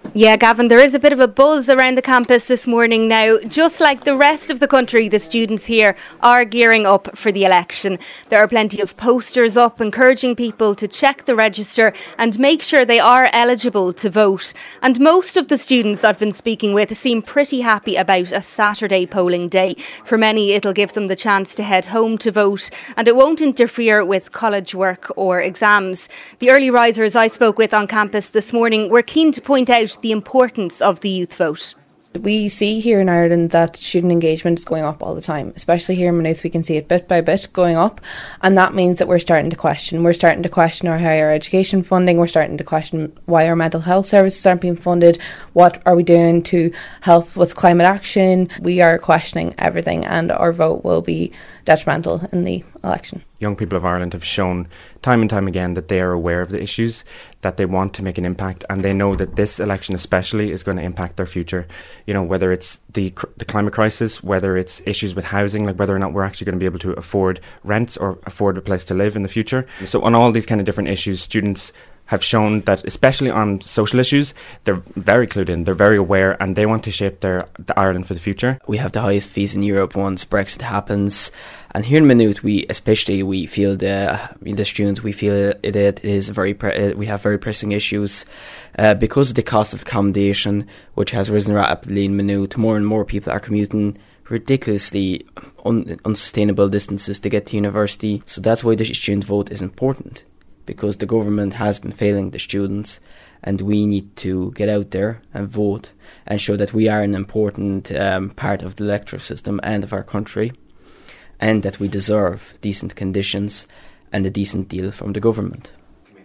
Yeah, Gavin, there is a bit of a buzz around the campus this morning now. Just like the rest of the country, the students here are gearing up for the election. There are plenty of posters up encouraging people to check the register and make sure they are eligible to vote. And most of the students I've been speaking with seem pretty happy about a Saturday polling day. For many, it'll give them the chance to head home to vote, and it won't interfere with college work or exams. The early risers I spoke with on campus this morning were keen to point out the importance of the youth vote. We see here in Ireland that student engagement is going up all the time, especially here in Maynooth. We can see it bit by bit going up, and that means that we're starting to question. We're starting to question our higher education funding. We're starting to question why our mental health services aren't being funded. What are we doing to help with climate action? We are questioning everything, and our vote will be detrimental in the election. Young people of Ireland have shown time and time again that they are aware of the issues, that they want to make an impact, and they know that this election especially is going to impact their future. You know, whether it's the cr- the climate crisis, whether it's issues with housing, like whether or not we're actually going to be able to afford rents or afford a place to live in the future. So on all these kind of different issues, students have shown that, especially on social issues, they're very clued in, they're very aware, and they want to shape their the Ireland for the future. We have the highest fees in Europe once Brexit happens, and here in Maynooth, we especially we feel the the students we feel it, it is very pre- we have very pressing issues uh, because of the cost of accommodation, which has risen rapidly in Maynooth. More and more people are commuting ridiculously un- unsustainable distances to get to university, so that's why the student vote is important. Because the government has been failing the students, and we need to get out there and vote and show that we are an important um, part of the electoral system and of our country, and that we deserve decent conditions and a decent deal from the government.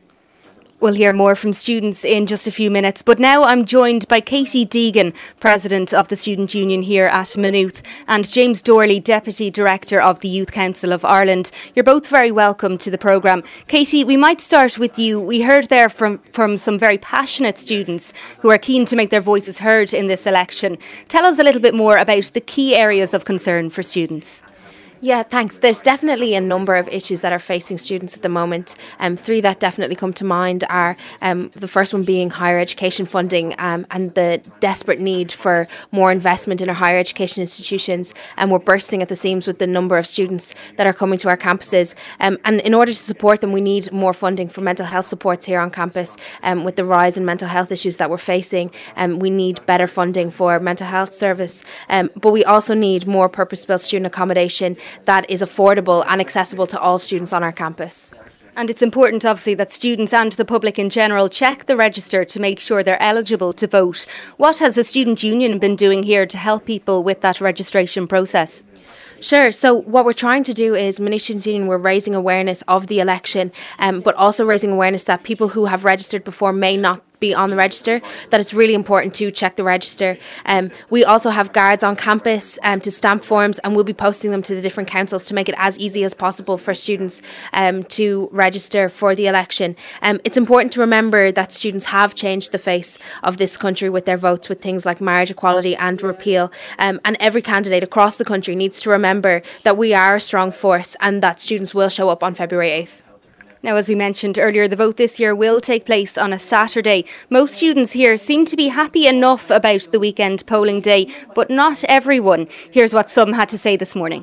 We'll hear more from students in just a few minutes, but now I'm joined by Katie Deegan, President of the Student Union here at Maynooth, and James Dorley, Deputy Director of the Youth Council of Ireland. You're both very welcome to the programme. Katie, we might start with you. We heard there from, from some very passionate students who are keen to make their voices heard in this election. Tell us a little bit more about the key areas of concern for students. Yeah, thanks. There's definitely a number of issues that are facing students at the moment. Um, three that definitely come to mind are um, the first one being higher education funding um, and the desperate need for more investment in our higher education institutions. And we're bursting at the seams with the number of students that are coming to our campuses. Um, and in order to support them, we need more funding for mental health supports here on campus. Um, with the rise in mental health issues that we're facing, um, we need better funding for mental health service. Um, but we also need more purpose-built student accommodation that is affordable and accessible to all students on our campus. And it's important, obviously, that students and the public in general check the register to make sure they're eligible to vote. What has the Student Union been doing here to help people with that registration process? Sure. So what we're trying to do is, Maynooth Students' Union, we're raising awareness of the election, um, but also raising awareness that people who have registered before may not be on the register, that it's really important to check the register. Um, we also have guards on campus um, to stamp forms, and we'll be posting them to the different councils to make it as easy as possible for students um, to register for the election. Um, it's important to remember that students have changed the face of this country with their votes, with things like marriage equality and repeal, um, and every candidate across the country needs to remember that we are a strong force and that students will show up on February eighth. Now, as we mentioned earlier, the vote this year will take place on a Saturday. Most students here seem to be happy enough about the weekend polling day, but not everyone. Here's what some had to say this morning.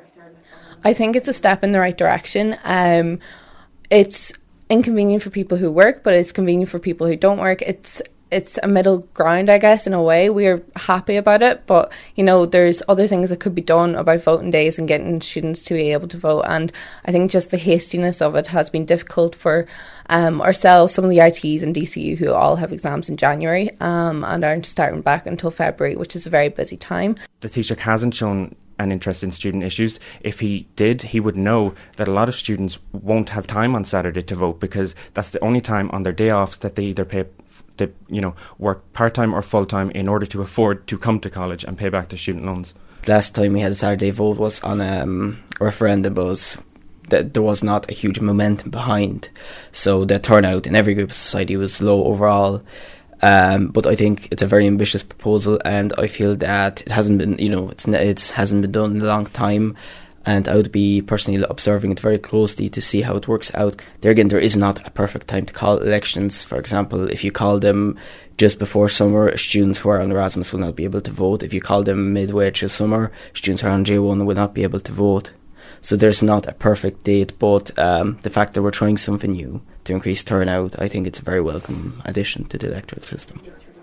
I think it's a step in the right direction. Um, it's inconvenient for people who work, but it's convenient for people who don't work. It's It's a middle ground, I guess, in a way. We're happy about it, but, you know, there's other things that could be done about voting days and getting students to be able to vote. And I think just the hastiness of it has been difficult for um, ourselves, some of the I Ts and D C U who all have exams in January um, and aren't starting back until February, which is a very busy time. The Taoiseach hasn't shown an interest in student issues. If he did, he would know that a lot of students won't have time on Saturday to vote, because that's the only time on their day offs that they either pay to, you know, work part-time or full-time in order to afford to come to college and pay back their student loans. Last time we had a Saturday vote was on um, a referendum, but was that there was not a huge momentum behind, so the turnout in every group of society was low overall. Um, but I think it's a very ambitious proposal, and I feel that it hasn't been, you know, it's it hasn't been done in a long time. and I would be personally observing it very closely to see how it works out. There again, there is not a perfect time to call elections. For example, if you call them just before summer, students who are on Erasmus will not be able to vote. If you call them midway through summer, students who are on J one will not be able to vote. So there's not a perfect date, but um, the fact that we're trying something new to increase turnout, I think it's a very welcome addition to the electoral system.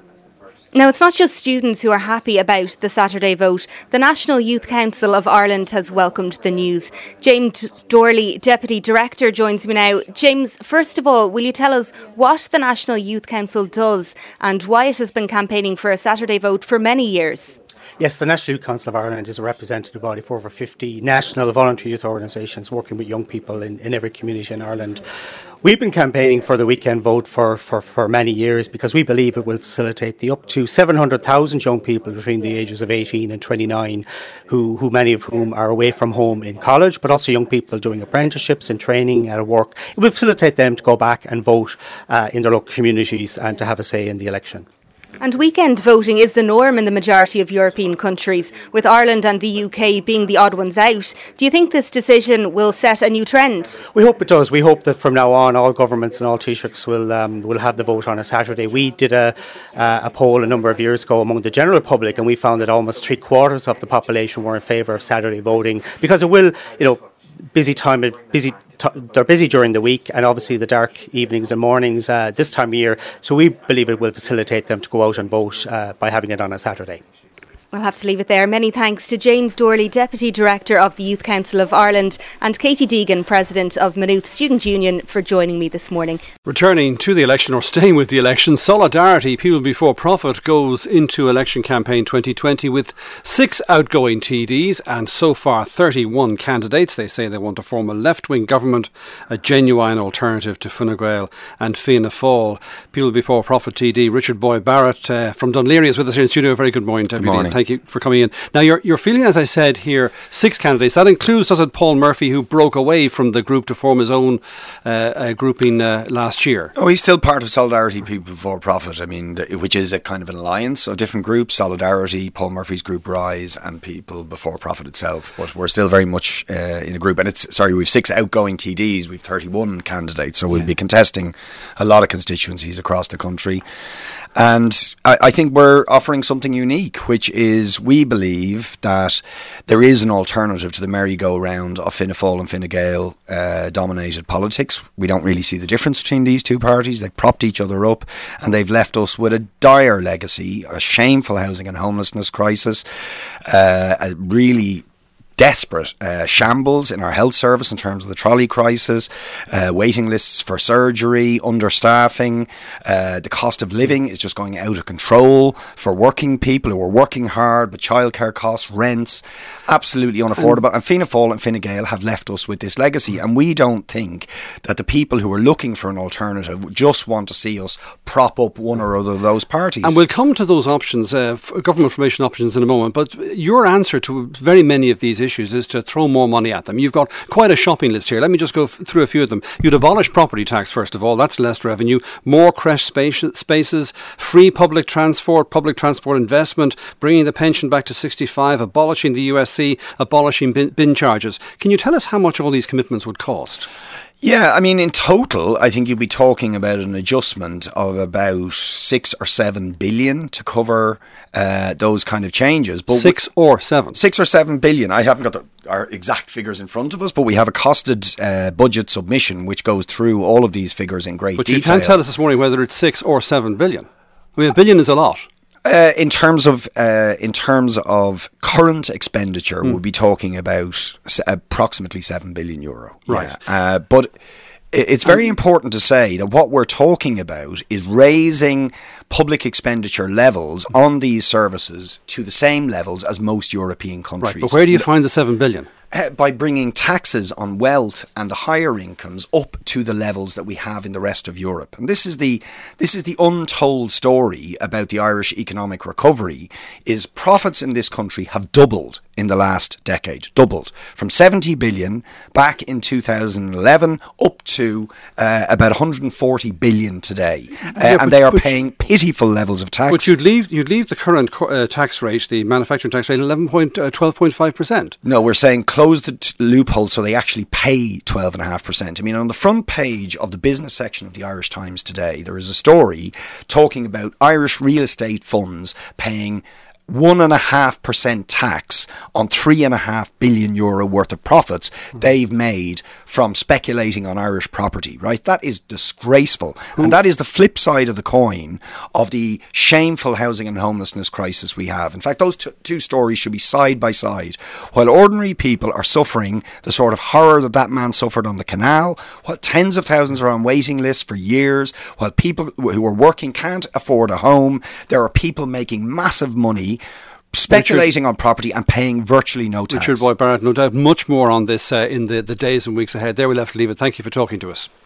Now, it's not just students who are happy about the Saturday vote. The National Youth Council of Ireland has welcomed the news. James Dorley, Deputy Director, joins me now. James, first of all, will you tell us what the National Youth Council does and why it has been campaigning for a Saturday vote for many years? Yes, the National Youth Council of Ireland is a representative body for over fifty national voluntary youth organisations working with young people in, in every community in Ireland. We've been campaigning for the weekend vote for, for, for many years because we believe it will facilitate the up to seven hundred thousand young people between the ages of eighteen and twenty-nine, who, who many of whom are away from home in college, but also young people doing apprenticeships and training at work. It will facilitate them to go back and vote uh, in their local communities and to have a say in the election. And weekend voting is the norm in the majority of European countries, with Ireland and the U K being the odd ones out. Do you think this decision will set a new trend? We hope it does. We hope that from now on all governments and all Taoiseachs will um, will have the vote on a Saturday. We did a, uh, a poll a number of years ago among the general public, and we found that almost three quarters of the population were in favour of Saturday voting, because it will, you know, busy time, busy. T- they're busy during the week, and obviously the dark evenings and mornings uh, this time of year. So we believe it will facilitate them to go out and vote uh, by having it on a Saturday. We'll have to leave it there. Many thanks to James Dorley, Deputy Director of the Youth Council of Ireland, and Katie Deegan, President of Maynooth Student Union, for joining me this morning. Returning to the election, or staying with the election, Solidarity, People Before Profit, goes into election campaign twenty twenty with six outgoing T Ds and so far thirty-one candidates. They say they want to form a left-wing government, a genuine alternative to Fine Gael and Fianna Fáil. People Before Profit T D Richard Boyd Barrett uh, from Dún Laoghaire is with us here in studio. Very good morning, Deputy. Good morning. Thank you for coming in. Now, you're, you're feeling, as I said here, six candidates. That includes, does it, Paul Murphy, who broke away from the group to form his own uh, uh, grouping uh, last year? Oh, he's still part of Solidarity People Before Profit, I mean, th- which is a kind of an alliance of different groups, Solidarity, Paul Murphy's group Rise, and People Before Profit itself. But we're still very much uh, in a group. And it's, sorry, we've six outgoing T Ds, we've thirty-one candidates, so we'll yeah. be contesting a lot of constituencies across the country. And I, I think we're offering something unique, which is we believe that there is an alternative to the merry-go-round of Fianna Fáil and Fine Gael uh, dominated politics. We don't really see the difference between these two parties. They propped each other up, and they've left us with a dire legacy, a shameful housing and homelessness crisis, uh, a really desperate uh, shambles in our health service in terms of the trolley crisis, uh, waiting lists for surgery, understaffing, uh, the cost of living is just going out of control for working people who are working hard, but childcare costs, rents, absolutely unaffordable. And, and Fianna Fáil and Fine Gael have left us with this legacy, and we don't think that the people who are looking for an alternative just want to see us prop up one or other of those parties. And we'll come to those options, uh, government formation options in a moment, but your answer to very many of these issues is to throw more money at them. You've got quite a shopping list here. Let me just go f- through a few of them. You'd abolish property tax, first of all. That's less revenue. More creche space- spaces, free public transport, public transport investment, bringing the pension back to sixty-five, abolishing the U S C, abolishing bin, bin charges. Can you tell us how much all these commitments would cost? Yeah, I mean, in total, I think you'd be talking about an adjustment of about six or seven billion to cover uh, those kind of changes. But six or seven? Six or seven billion. I haven't got the, our exact figures in front of us, but we have a costed uh, budget submission which goes through all of these figures in great but detail. But you can't tell us this morning whether it's six or seven billion. I mean, a billion is a lot. Uh, in terms of uh, in terms of current expenditure, mm. we'll be talking about s- approximately seven billion euro. Right, yeah. uh, but it's very important to say that what we're talking about is raising public expenditure levels on these services to the same levels as most European countries. Right, but where do you find the seven billion? Uh, by bringing taxes on wealth and the higher incomes up to the levels that we have in the rest of Europe. And this is the this is the untold story about the Irish economic recovery, is profits in this country have doubled in the last decade, doubled from seventy billion back in two thousand eleven up to uh, about one hundred forty billion today. Uh, yeah, and they are paying pitiful levels of tax. But you'd leave you'd leave the current uh, tax rate, the manufacturing tax rate, eleven point, uh, twelve point five percent. No, we're saying close close the t- loophole so they actually pay twelve point five percent. I mean, on the front page of the business section of the Irish Times today, there is a story talking about Irish real estate funds paying one and a half percent tax on three and a half billion euro worth of profits mm. they've made from speculating on Irish property, right? That is disgraceful. Mm. And that is the flip side of the coin of the shameful housing and homelessness crisis we have. In fact, those t- two stories should be side by side. While ordinary people are suffering the sort of horror that that man suffered on the canal, while tens of thousands are on waiting lists for years, while people who are working can't afford a home, there are people making massive money speculating Richard, on property and paying virtually no tax. Richard Boyd Barrett, no doubt much more on this uh, in the, the days and weeks ahead. There we'll have to leave it. Thank you for talking to us.